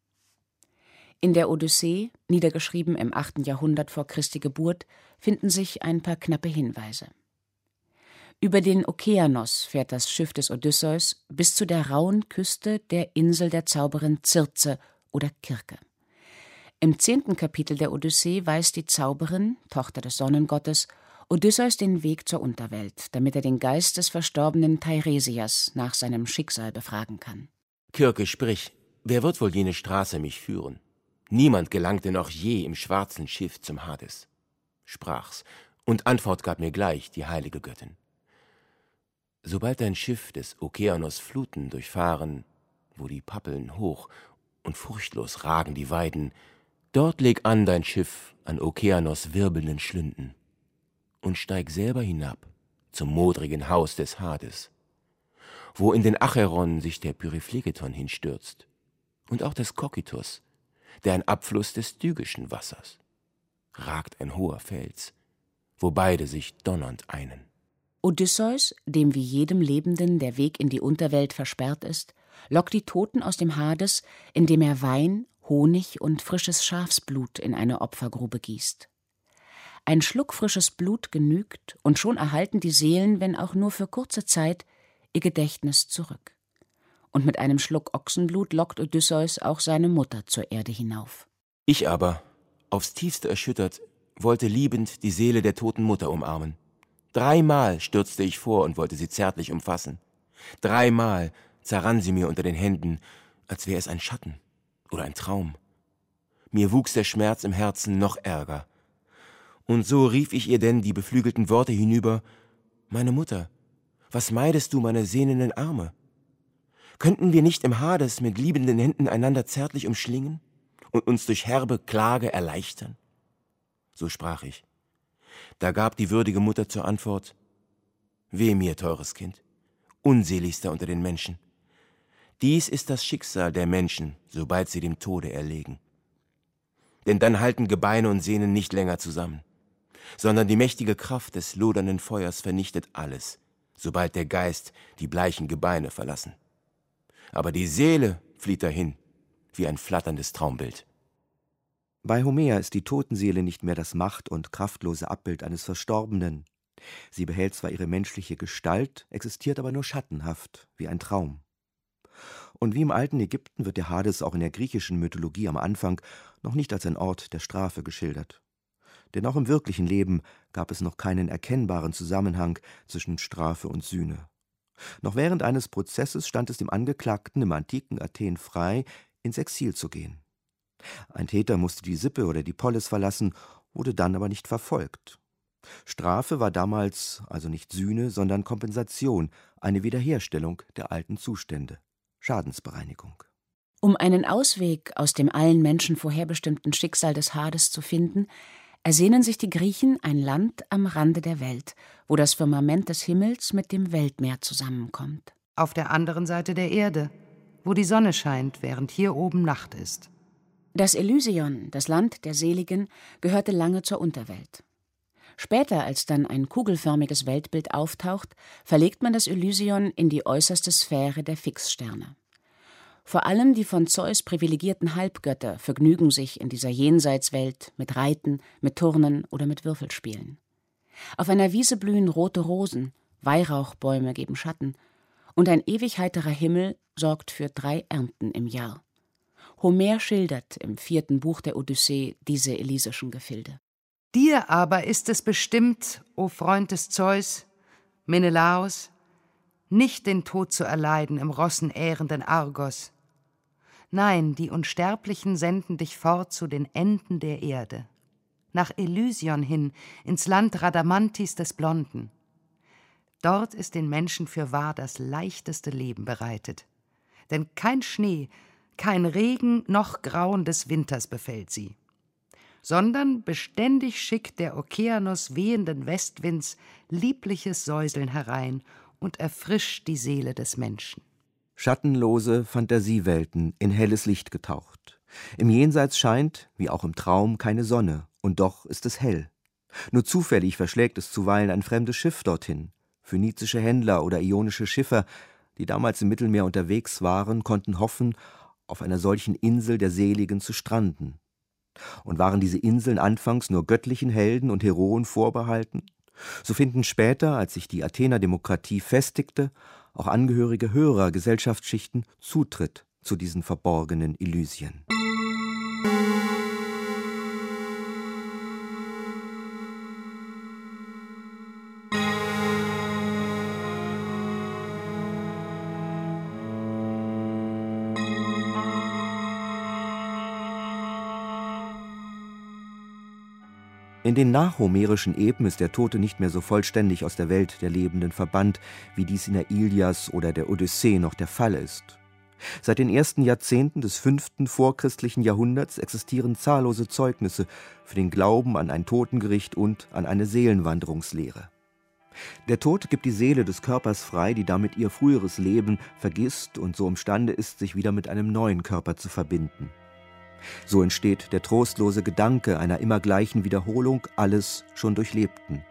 In der Odyssee, niedergeschrieben im 8. Jahrhundert vor Christi Geburt, finden sich ein paar knappe Hinweise. Über den Okeanos fährt das Schiff des Odysseus bis zu der rauen Küste der Insel der Zauberin Circe oder Kirke. Im 10. Kapitel der Odyssee weist die Zauberin, Tochter des Sonnengottes, Odysseus den Weg zur Unterwelt, damit er den Geist des verstorbenen Teiresias nach seinem Schicksal befragen kann. Kirke, sprich, wer wird wohl jene Straße mich führen? Niemand gelangte noch je im schwarzen Schiff zum Hades. Sprach's, und Antwort gab mir gleich die heilige Göttin. Sobald dein Schiff des Okeanos Fluten durchfahren, wo die Pappeln hoch und furchtlos ragen die Weiden, dort leg an dein Schiff an Okeanos wirbelnden Schlünden und steig selber hinab zum modrigen Haus des Hades, wo in den Acheron sich der Pyriphlegeton hinstürzt und auch des Kokitos, der ein Abfluss des Stygischen Wassers. Ragt ein hoher Fels, wo beide sich donnernd einen. Odysseus, dem wie jedem Lebenden der Weg in die Unterwelt versperrt ist, lockt die Toten aus dem Hades, indem er Wein, Honig und frisches Schafsblut in eine Opfergrube gießt. Ein Schluck frisches Blut genügt, und schon erhalten die Seelen, wenn auch nur für kurze Zeit, ihr Gedächtnis zurück. Und mit einem Schluck Ochsenblut lockt Odysseus auch seine Mutter zur Erde hinauf. Ich aber, aufs tiefste erschüttert, wollte liebend die Seele der toten Mutter umarmen. 3-mal stürzte ich vor und wollte sie zärtlich umfassen. 3-mal zerrann sie mir unter den Händen, als wäre es ein Schatten oder ein Traum. Mir wuchs der Schmerz im Herzen noch ärger. Und so rief ich ihr denn die beflügelten Worte hinüber: Meine Mutter, was meidest du meine sehnenden Arme? Könnten wir nicht im Hades mit liebenden Händen einander zärtlich umschlingen und uns durch herbe Klage erleichtern? So sprach ich. Da gab die würdige Mutter zur Antwort: Weh mir, teures Kind, unseligster unter den Menschen. Dies ist das Schicksal der Menschen, sobald sie dem Tode erlegen. Denn dann halten Gebeine und Sehnen nicht länger zusammen, sondern die mächtige Kraft des lodernden Feuers vernichtet alles, sobald der Geist die bleichen Gebeine verlassen. Aber die Seele flieht dahin, wie ein flatterndes Traumbild. Bei Homer ist die Totenseele nicht mehr das macht- und kraftlose Abbild eines Verstorbenen. Sie behält zwar ihre menschliche Gestalt, existiert aber nur schattenhaft, wie ein Traum. Und wie im alten Ägypten wird der Hades auch in der griechischen Mythologie am Anfang noch nicht als ein Ort der Strafe geschildert. Denn auch im wirklichen Leben gab es noch keinen erkennbaren Zusammenhang zwischen Strafe und Sühne. Noch während eines Prozesses stand es dem Angeklagten im antiken Athen frei, ins Exil zu gehen. Ein Täter musste die Sippe oder die Polis verlassen, wurde dann aber nicht verfolgt. Strafe war damals also nicht Sühne, sondern Kompensation, eine Wiederherstellung der alten Zustände, Schadensbereinigung. Um einen Ausweg aus dem allen Menschen vorherbestimmten Schicksal des Hades zu finden, ersehnen sich die Griechen ein Land am Rande der Welt, wo das Firmament des Himmels mit dem Weltmeer zusammenkommt. Auf der anderen Seite der Erde, wo die Sonne scheint, während hier oben Nacht ist. Das Elysion, das Land der Seligen, gehörte lange zur Unterwelt. Später, als dann ein kugelförmiges Weltbild auftaucht, verlegt man das Elysion in die äußerste Sphäre der Fixsterne. Vor allem die von Zeus privilegierten Halbgötter vergnügen sich in dieser Jenseitswelt mit Reiten, mit Turnen oder mit Würfelspielen. Auf einer Wiese blühen rote Rosen, Weihrauchbäume geben Schatten, und ein ewig heiterer Himmel sorgt für 3 Ernten im Jahr. Homer schildert im 4. Buch der Odyssee diese elysischen Gefilde. Dir aber ist es bestimmt, o Freund des Zeus, Menelaos, nicht den Tod zu erleiden im rossenährenden Argos. Nein, die Unsterblichen senden dich fort zu den Enden der Erde, nach Elysion hin, ins Land Radamantis des Blonden. Dort ist den Menschen fürwahr das leichteste Leben bereitet. Denn kein Schnee, kein Regen noch Grauen des Winters befällt sie, sondern beständig schickt der Okeanos wehenden Westwinds liebliches Säuseln herein und erfrischt die Seele des Menschen. Schattenlose Fantasiewelten in helles Licht getaucht. Im Jenseits scheint, wie auch im Traum, keine Sonne, und doch ist es hell. Nur zufällig verschlägt es zuweilen ein fremdes Schiff dorthin. Phönizische Händler oder ionische Schiffer, die damals im Mittelmeer unterwegs waren, konnten hoffen, auf einer solchen Insel der Seligen zu stranden. Und waren diese Inseln anfangs nur göttlichen Helden und Heroen vorbehalten, so finden später, als sich die Athener Demokratie festigte, auch Angehörige höherer Gesellschaftsschichten Zutritt zu diesen verborgenen Elysien. In den nachhomerischen Epen ist der Tote nicht mehr so vollständig aus der Welt der Lebenden verbannt, wie dies in der Ilias oder der Odyssee noch der Fall ist. Seit den ersten Jahrzehnten des 5. vorchristlichen Jahrhunderts existieren zahllose Zeugnisse für den Glauben an ein Totengericht und an eine Seelenwanderungslehre. Der Tod gibt die Seele des Körpers frei, die damit ihr früheres Leben vergisst und so imstande ist, sich wieder mit einem neuen Körper zu verbinden. So entsteht der trostlose Gedanke einer immer gleichen Wiederholung alles schon Durchlebten.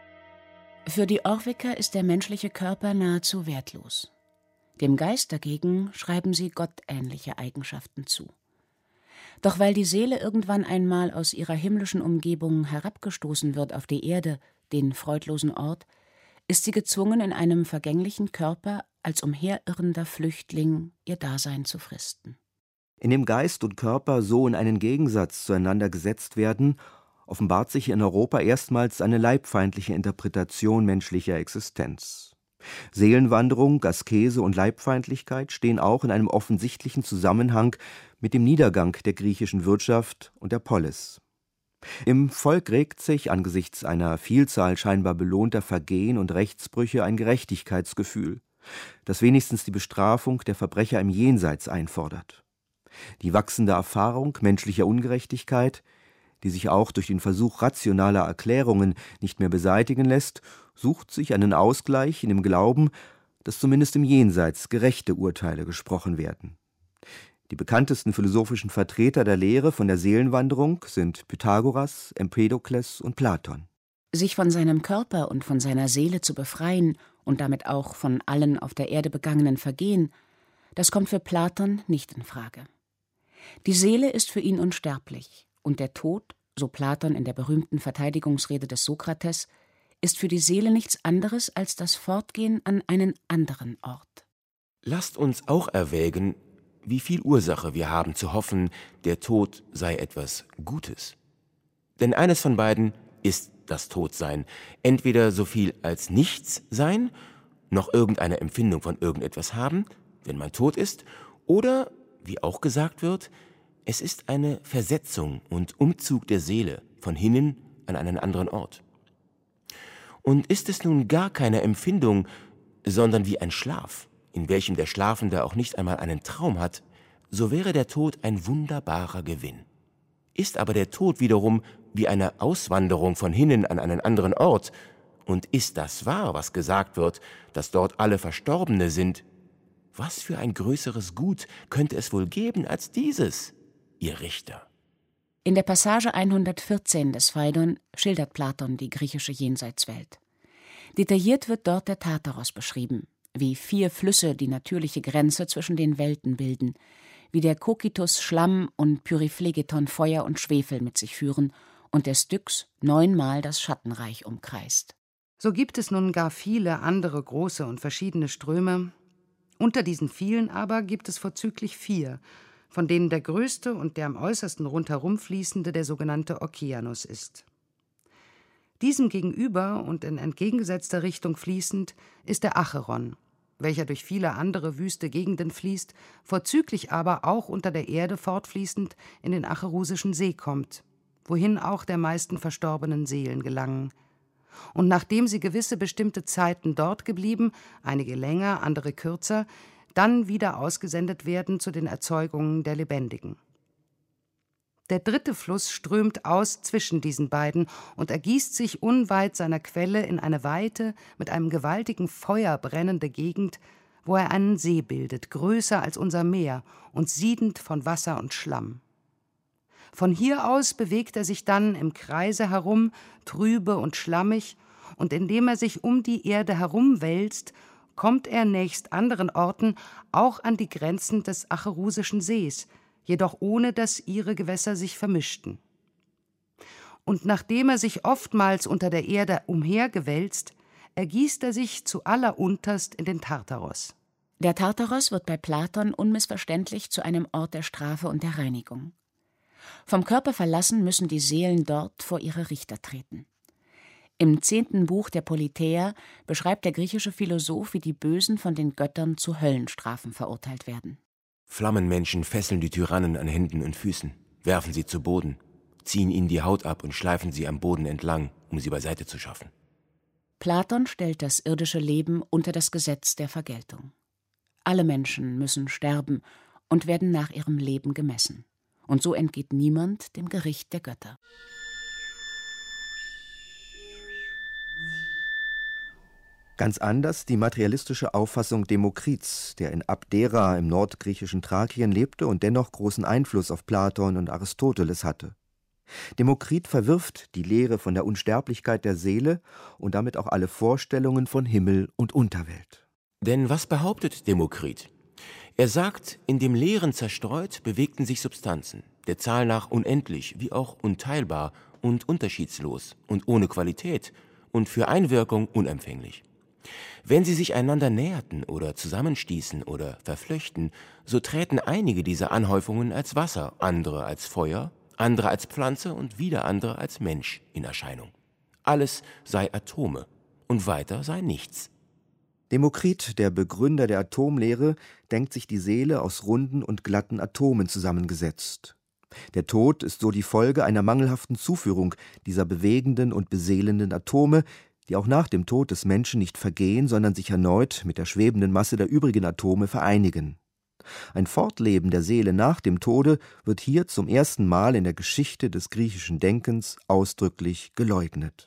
Für die Orphiker ist der menschliche Körper nahezu wertlos. Dem Geist dagegen schreiben sie gottähnliche Eigenschaften zu. Doch weil die Seele irgendwann einmal aus ihrer himmlischen Umgebung herabgestoßen wird auf die Erde, den freudlosen Ort, ist sie gezwungen, in einem vergänglichen Körper als umherirrender Flüchtling ihr Dasein zu fristen. In dem Geist und Körper so in einen Gegensatz zueinander gesetzt werden, offenbart sich in Europa erstmals eine leibfeindliche Interpretation menschlicher Existenz. Seelenwanderung, Askese und Leibfeindlichkeit stehen auch in einem offensichtlichen Zusammenhang mit dem Niedergang der griechischen Wirtschaft und der Polis. Im Volk regt sich angesichts einer Vielzahl scheinbar belohnter Vergehen und Rechtsbrüche ein Gerechtigkeitsgefühl, das wenigstens die Bestrafung der Verbrecher im Jenseits einfordert. Die wachsende Erfahrung menschlicher Ungerechtigkeit, die sich auch durch den Versuch rationaler Erklärungen nicht mehr beseitigen lässt, sucht sich einen Ausgleich in dem Glauben, dass zumindest im Jenseits gerechte Urteile gesprochen werden. Die bekanntesten philosophischen Vertreter der Lehre von der Seelenwanderung sind Pythagoras, Empedokles und Platon. Sich von seinem Körper und von seiner Seele zu befreien und damit auch von allen auf der Erde begangenen Vergehen, das kommt für Platon nicht in Frage. Die Seele ist für ihn unsterblich, und der Tod, so Platon in der berühmten Verteidigungsrede des Sokrates, ist für die Seele nichts anderes als das Fortgehen an einen anderen Ort. Lasst uns auch erwägen, wie viel Ursache wir haben zu hoffen, der Tod sei etwas Gutes. Denn eines von beiden ist das Todsein, entweder so viel als nichts sein, noch irgendeine Empfindung von irgendetwas haben, wenn man tot ist, oder, wie auch gesagt wird, es ist eine Versetzung und Umzug der Seele von hinnen an einen anderen Ort. Und ist es nun gar keine Empfindung, sondern wie ein Schlaf, in welchem der Schlafende auch nicht einmal einen Traum hat, so wäre der Tod ein wunderbarer Gewinn. Ist aber der Tod wiederum wie eine Auswanderung von hinnen an einen anderen Ort, und ist das wahr, was gesagt wird, dass dort alle Verstorbene sind, was für ein größeres Gut könnte es wohl geben als dieses? ihr Richter. In der Passage 114 des Phaidon schildert Platon die griechische Jenseitswelt. Detailliert wird dort der Tartaros beschrieben, wie 4 Flüsse die natürliche Grenze zwischen den Welten bilden, wie der Kokitos Schlamm und Pyriphlegeton Feuer und Schwefel mit sich führen und der Styx 9-mal das Schattenreich umkreist. So gibt es nun gar viele andere große und verschiedene Ströme. Unter diesen vielen aber gibt es vorzüglich 4, von denen der größte und der am äußersten rundherum fließende der sogenannte Okeanos ist. Diesem gegenüber und in entgegengesetzter Richtung fließend ist der Acheron, welcher durch viele andere wüste Gegenden fließt, vorzüglich aber auch unter der Erde fortfließend in den Acherusischen See kommt, wohin auch der meisten verstorbenen Seelen gelangen. Und nachdem sie gewisse bestimmte Zeiten dort geblieben, einige länger, andere kürzer, dann wieder ausgesendet werden zu den Erzeugungen der Lebendigen. Der 3. Fluss strömt aus zwischen diesen beiden und ergießt sich unweit seiner Quelle in eine weite, mit einem gewaltigen Feuer brennende Gegend, wo er einen See bildet, größer als unser Meer und siedend von Wasser und Schlamm. Von hier aus bewegt er sich dann im Kreise herum, trübe und schlammig, und indem er sich um die Erde herumwälzt, kommt er nächst anderen Orten auch an die Grenzen des Acherusischen Sees, jedoch ohne dass ihre Gewässer sich vermischten. Und nachdem er sich oftmals unter der Erde umhergewälzt, ergießt er sich zu allerunterst in den Tartaros. Der Tartaros wird bei Platon unmissverständlich zu einem Ort der Strafe und der Reinigung. Vom Körper verlassen müssen die Seelen dort vor ihre Richter treten. Im 10. Buch der Politeia beschreibt der griechische Philosoph, wie die Bösen von den Göttern zu Höllenstrafen verurteilt werden. Flammenmenschen fesseln die Tyrannen an Händen und Füßen, werfen sie zu Boden, ziehen ihnen die Haut ab und schleifen sie am Boden entlang, um sie beiseite zu schaffen. Platon stellt das irdische Leben unter das Gesetz der Vergeltung. Alle Menschen müssen sterben und werden nach ihrem Leben gemessen. Und so entgeht niemand dem Gericht der Götter. Ganz anders die materialistische Auffassung Demokrits, der in Abdera im nordgriechischen Thrakien lebte und dennoch großen Einfluss auf Platon und Aristoteles hatte. Demokrit verwirft die Lehre von der Unsterblichkeit der Seele und damit auch alle Vorstellungen von Himmel und Unterwelt. Denn was behauptet Demokrit? Er sagt, in dem Leeren zerstreut bewegten sich Substanzen, der Zahl nach unendlich wie auch unteilbar und unterschiedslos und ohne Qualität und für Einwirkung unempfänglich. Wenn sie sich einander näherten oder zusammenstießen oder verflöchten, so träten einige dieser Anhäufungen als Wasser, andere als Feuer, andere als Pflanze und wieder andere als Mensch in Erscheinung. Alles sei Atome und weiter sei nichts. Demokrit, der Begründer der Atomlehre, denkt sich die Seele aus runden und glatten Atomen zusammengesetzt. Der Tod ist so die Folge einer mangelhaften Zuführung dieser bewegenden und beseelenden Atome, die auch nach dem Tod des Menschen nicht vergehen, sondern sich erneut mit der schwebenden Masse der übrigen Atome vereinigen. Ein Fortleben der Seele nach dem Tode wird hier zum ersten Mal in der Geschichte des griechischen Denkens ausdrücklich geleugnet.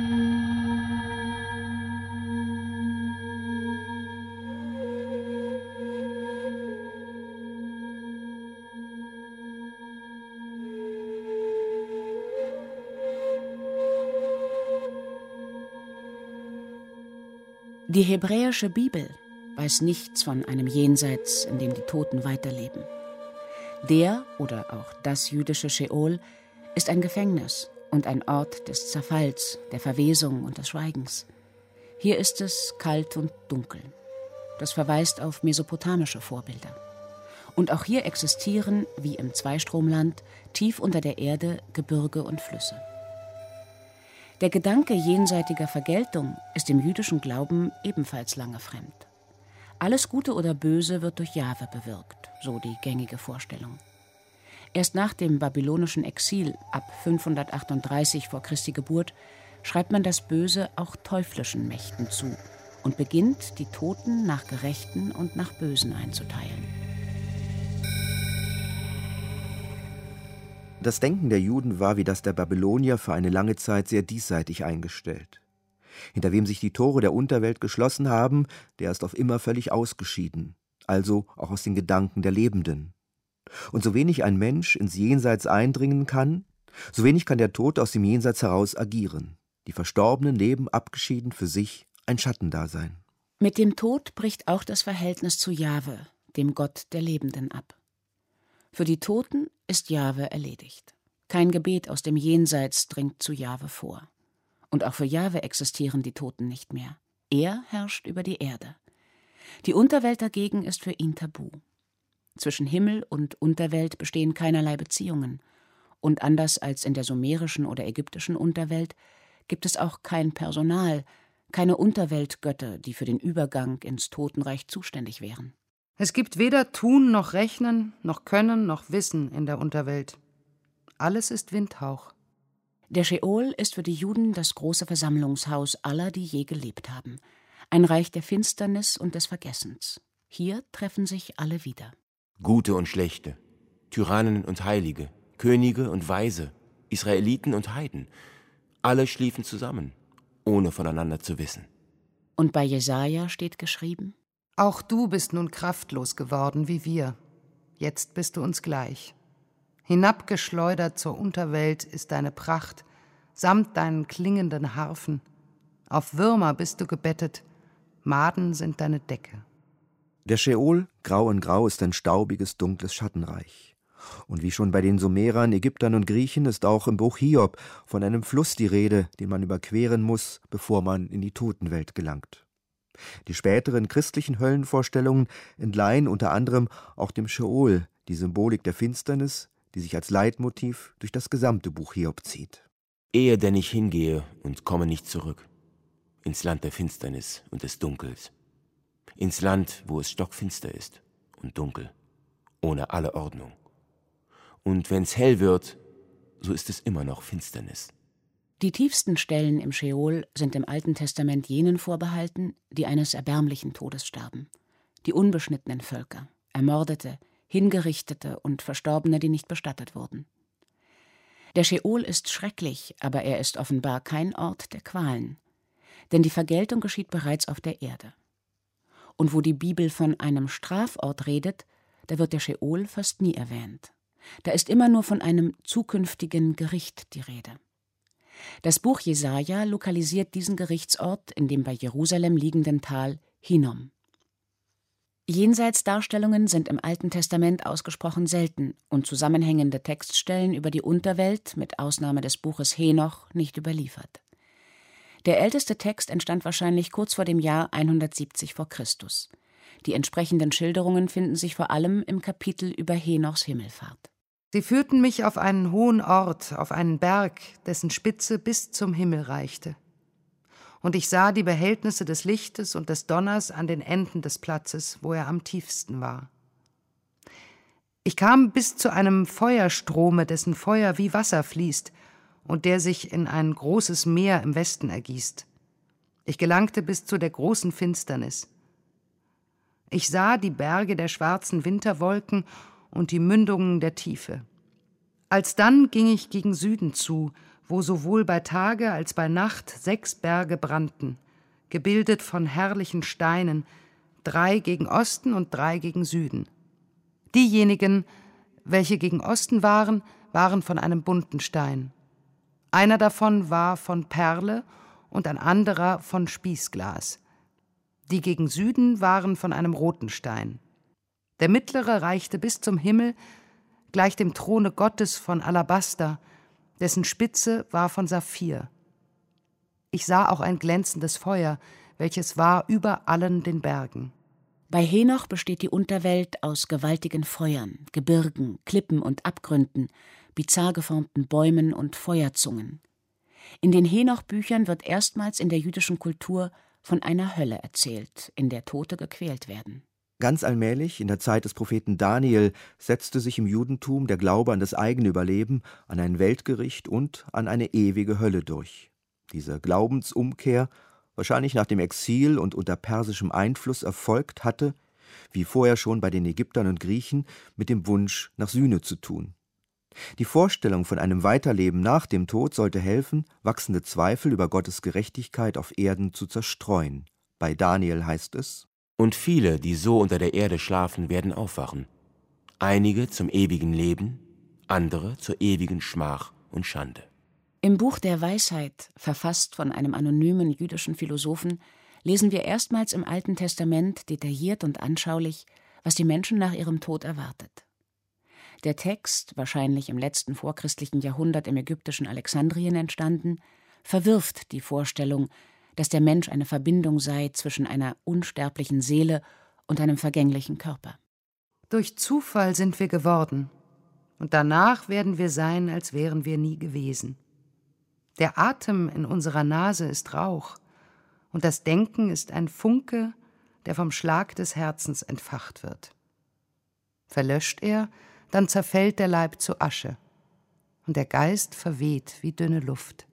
Die hebräische Bibel weiß nichts von einem Jenseits, in dem die Toten weiterleben. Der oder auch das jüdische Scheol ist ein Gefängnis und ein Ort des Zerfalls, der Verwesung und des Schweigens. Hier ist es kalt und dunkel. Das verweist auf mesopotamische Vorbilder. Und auch hier existieren, wie im Zweistromland, tief unter der Erde Gebirge und Flüsse. Der Gedanke jenseitiger Vergeltung ist im jüdischen Glauben ebenfalls lange fremd. Alles Gute oder Böse wird durch Jahwe bewirkt, so die gängige Vorstellung. Erst nach dem babylonischen Exil ab 538 vor Christi Geburt schreibt man das Böse auch teuflischen Mächten zu und beginnt, die Toten nach Gerechten und nach Bösen einzuteilen. Das Denken der Juden war wie das der Babylonier für eine lange Zeit sehr diesseitig eingestellt. Hinter wem sich die Tore der Unterwelt geschlossen haben, der ist auf immer völlig ausgeschieden, also auch aus den Gedanken der Lebenden. Und so wenig ein Mensch ins Jenseits eindringen kann, so wenig kann der Tod aus dem Jenseits heraus agieren. Die Verstorbenen leben abgeschieden für sich ein Schattendasein. Mit dem Tod bricht auch das Verhältnis zu Jahwe, dem Gott der Lebenden, ab. Für die Toten ist Jahwe erledigt. Kein Gebet aus dem Jenseits dringt zu Jahwe vor. Und auch für Jahwe existieren die Toten nicht mehr. Er herrscht über die Erde. Die Unterwelt dagegen ist für ihn tabu. Zwischen Himmel und Unterwelt bestehen keinerlei Beziehungen. Und anders als in der sumerischen oder ägyptischen Unterwelt gibt es auch kein Personal, keine Unterweltgötter, die für den Übergang ins Totenreich zuständig wären. Es gibt weder Tun noch Rechnen, noch Können noch Wissen in der Unterwelt. Alles ist Windhauch. Der Scheol ist für die Juden das große Versammlungshaus aller, die je gelebt haben. Ein Reich der Finsternis und des Vergessens. Hier treffen sich alle wieder. Gute und Schlechte, Tyrannen und Heilige, Könige und Weise, Israeliten und Heiden. Alle schliefen zusammen, ohne voneinander zu wissen. Und bei Jesaja steht geschrieben: Auch du bist nun kraftlos geworden wie wir. Jetzt bist du uns gleich. Hinabgeschleudert zur Unterwelt ist deine Pracht, samt deinen klingenden Harfen. Auf Würmer bist du gebettet, Maden sind deine Decke. Der Scheol, grau in grau, ist ein staubiges, dunkles Schattenreich. Und wie schon bei den Sumerern, Ägyptern und Griechen ist auch im Buch Hiob von einem Fluss die Rede, den man überqueren muss, bevor man in die Totenwelt gelangt. Die späteren christlichen Höllenvorstellungen entleihen unter anderem auch dem Scheol die Symbolik der Finsternis, die sich als Leitmotiv durch das gesamte Buch Hiob zieht. Ehe denn ich hingehe und komme nicht zurück, ins Land der Finsternis und des Dunkels, ins Land, wo es stockfinster ist und dunkel, ohne alle Ordnung. Und wenn's hell wird, so ist es immer noch Finsternis. Die tiefsten Stellen im Scheol sind im Alten Testament jenen vorbehalten, die eines erbärmlichen Todes starben. Die unbeschnittenen Völker, Ermordete, Hingerichtete und Verstorbene, die nicht bestattet wurden. Der Scheol ist schrecklich, aber er ist offenbar kein Ort der Qualen. Denn die Vergeltung geschieht bereits auf der Erde. Und wo die Bibel von einem Strafort redet, da wird der Scheol fast nie erwähnt. Da ist immer nur von einem zukünftigen Gericht die Rede. Das Buch Jesaja lokalisiert diesen Gerichtsort in dem bei Jerusalem liegenden Tal Hinnom. Jenseitsdarstellungen sind im Alten Testament ausgesprochen selten und zusammenhängende Textstellen über die Unterwelt, mit Ausnahme des Buches Henoch, nicht überliefert. Der älteste Text entstand wahrscheinlich kurz vor dem Jahr 170 v. Chr. Die entsprechenden Schilderungen finden sich vor allem im Kapitel über Henochs Himmelfahrt. Sie führten mich auf einen hohen Ort, auf einen Berg, dessen Spitze bis zum Himmel reichte. Und ich sah die Behältnisse des Lichtes und des Donners an den Enden des Platzes, wo er am tiefsten war. Ich kam bis zu einem Feuerstrome, dessen Feuer wie Wasser fließt und der sich in ein großes Meer im Westen ergießt. Ich gelangte bis zu der großen Finsternis. Ich sah die Berge der schwarzen Winterwolken und die Mündungen der Tiefe. Alsdann ging ich gegen Süden zu, wo sowohl bei Tage als bei Nacht 6 Berge brannten, gebildet von herrlichen Steinen, 3 gegen Osten und 3 gegen Süden. Diejenigen, welche gegen Osten waren, waren von einem bunten Stein. Einer davon war von Perle und ein anderer von Spießglas. Die gegen Süden waren von einem roten Stein. Der mittlere reichte bis zum Himmel, gleich dem Throne Gottes von Alabaster, dessen Spitze war von Saphir. Ich sah auch ein glänzendes Feuer, welches war über allen den Bergen. Bei Henoch besteht die Unterwelt aus gewaltigen Feuern, Gebirgen, Klippen und Abgründen, bizarr geformten Bäumen und Feuerzungen. In den Henoch-Büchern wird erstmals in der jüdischen Kultur von einer Hölle erzählt, in der Tote gequält werden. Ganz allmählich, in der Zeit des Propheten Daniel, setzte sich im Judentum der Glaube an das eigene Überleben, an ein Weltgericht und an eine ewige Hölle durch. Diese Glaubensumkehr, wahrscheinlich nach dem Exil und unter persischem Einfluss erfolgt hatte, wie vorher schon bei den Ägyptern und Griechen, mit dem Wunsch nach Sühne zu tun. Die Vorstellung von einem Weiterleben nach dem Tod sollte helfen, wachsende Zweifel über Gottes Gerechtigkeit auf Erden zu zerstreuen. Bei Daniel heißt es: Und viele, die so unter der Erde schlafen, werden aufwachen. einige zum ewigen Leben, andere zur ewigen Schmach und Schande. Im Buch der Weisheit, verfasst von einem anonymen jüdischen Philosophen, lesen wir erstmals im Alten Testament detailliert und anschaulich, was die Menschen nach ihrem Tod erwartet. Der Text, wahrscheinlich im letzten vorchristlichen Jahrhundert im ägyptischen Alexandrien entstanden, verwirft die Vorstellung, dass der Mensch eine Verbindung sei zwischen einer unsterblichen Seele und einem vergänglichen Körper. Durch Zufall sind wir geworden, und danach werden wir sein, als wären wir nie gewesen. Der Atem in unserer Nase ist Rauch, und das Denken ist ein Funke, der vom Schlag des Herzens entfacht wird. Verlöscht er, dann zerfällt der Leib zu Asche, und der Geist verweht wie dünne Luft.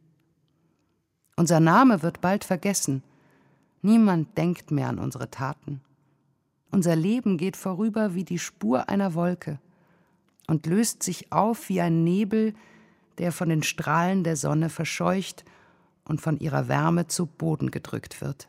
Unser Name wird bald vergessen, niemand denkt mehr an unsere Taten. Unser Leben geht vorüber wie die Spur einer Wolke und löst sich auf wie ein Nebel, der von den Strahlen der Sonne verscheucht und von ihrer Wärme zu Boden gedrückt wird.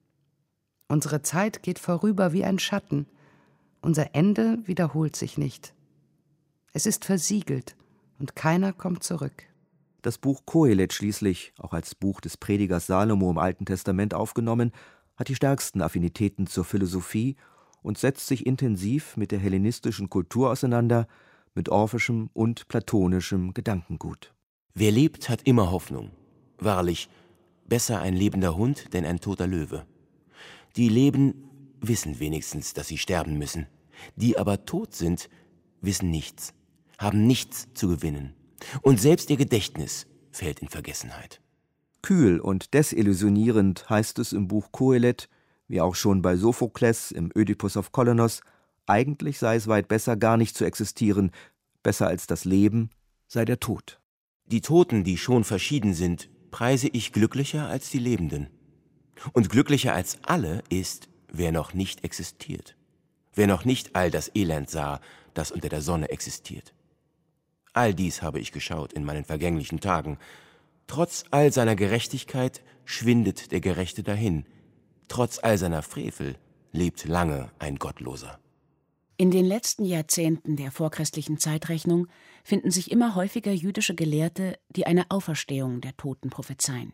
Unsere Zeit geht vorüber wie ein Schatten, unser Ende wiederholt sich nicht. Es ist versiegelt und keiner kommt zurück. Das Buch Kohelet schließlich, auch als Buch des Predigers Salomo im Alten Testament aufgenommen, hat die stärksten Affinitäten zur Philosophie und setzt sich intensiv mit der hellenistischen Kultur auseinander, mit orphischem und platonischem Gedankengut. Wer lebt, hat immer Hoffnung. Wahrlich, besser ein lebender Hund, denn ein toter Löwe. Die leben, wissen wenigstens, dass sie sterben müssen. Die aber tot sind, wissen nichts, haben nichts zu gewinnen. Und selbst ihr Gedächtnis fällt in Vergessenheit. Kühl und desillusionierend heißt es im Buch Kohelet, wie auch schon bei Sophokles im Ödipus auf Kolonos, eigentlich sei es weit besser, gar nicht zu existieren, besser als das Leben sei der Tod. Die Toten, die schon verschieden sind, preise ich glücklicher als die Lebenden. Und glücklicher als alle ist, wer noch nicht existiert, wer noch nicht all das Elend sah, das unter der Sonne existiert. All dies habe ich geschaut in meinen vergänglichen Tagen. Trotz all seiner Gerechtigkeit schwindet der Gerechte dahin. Trotz all seiner Frevel lebt lange ein Gottloser. In den letzten Jahrzehnten der vorchristlichen Zeitrechnung finden sich immer häufiger jüdische Gelehrte, die eine Auferstehung der Toten prophezeien.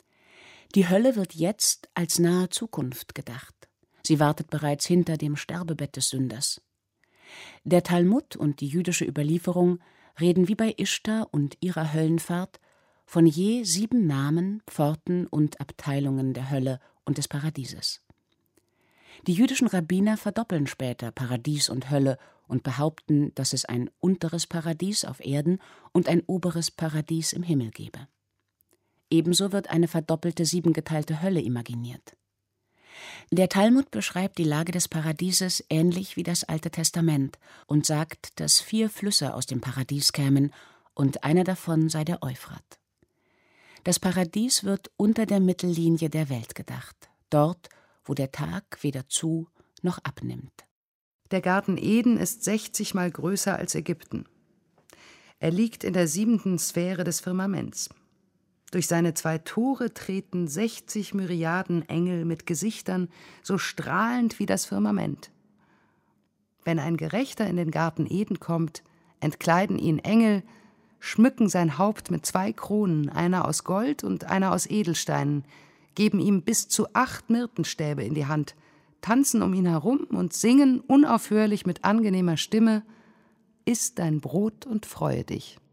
Die Hölle wird jetzt als nahe Zukunft gedacht. Sie wartet bereits hinter dem Sterbebett des Sünders. Der Talmud und die jüdische Überlieferung reden wie bei Ishtar und ihrer Höllenfahrt von je 7 Namen, Pforten und Abteilungen der Hölle und des Paradieses. Die jüdischen Rabbiner verdoppeln später Paradies und Hölle und behaupten, dass es ein unteres Paradies auf Erden und ein oberes Paradies im Himmel gebe. Ebenso wird eine verdoppelte 7-geteilte Hölle imaginiert. Der Talmud beschreibt die Lage des Paradieses ähnlich wie das Alte Testament und sagt, dass 4 Flüsse aus dem Paradies kämen und einer davon sei der Euphrat. Das Paradies wird unter der Mittellinie der Welt gedacht, dort, wo der Tag weder zu noch abnimmt. Der Garten Eden ist 60 Mal größer als Ägypten. Er liegt in der 7. Sphäre des Firmaments. Durch seine 2 Tore treten 60 Myriaden Engel mit Gesichtern so strahlend wie das Firmament. Wenn ein Gerechter in den Garten Eden kommt, entkleiden ihn Engel, schmücken sein Haupt mit 2 Kronen, einer aus Gold und einer aus Edelsteinen, geben ihm bis zu 8 Myrtenstäbe in die Hand, tanzen um ihn herum und singen unaufhörlich mit angenehmer Stimme: Iss dein Brot und freue dich.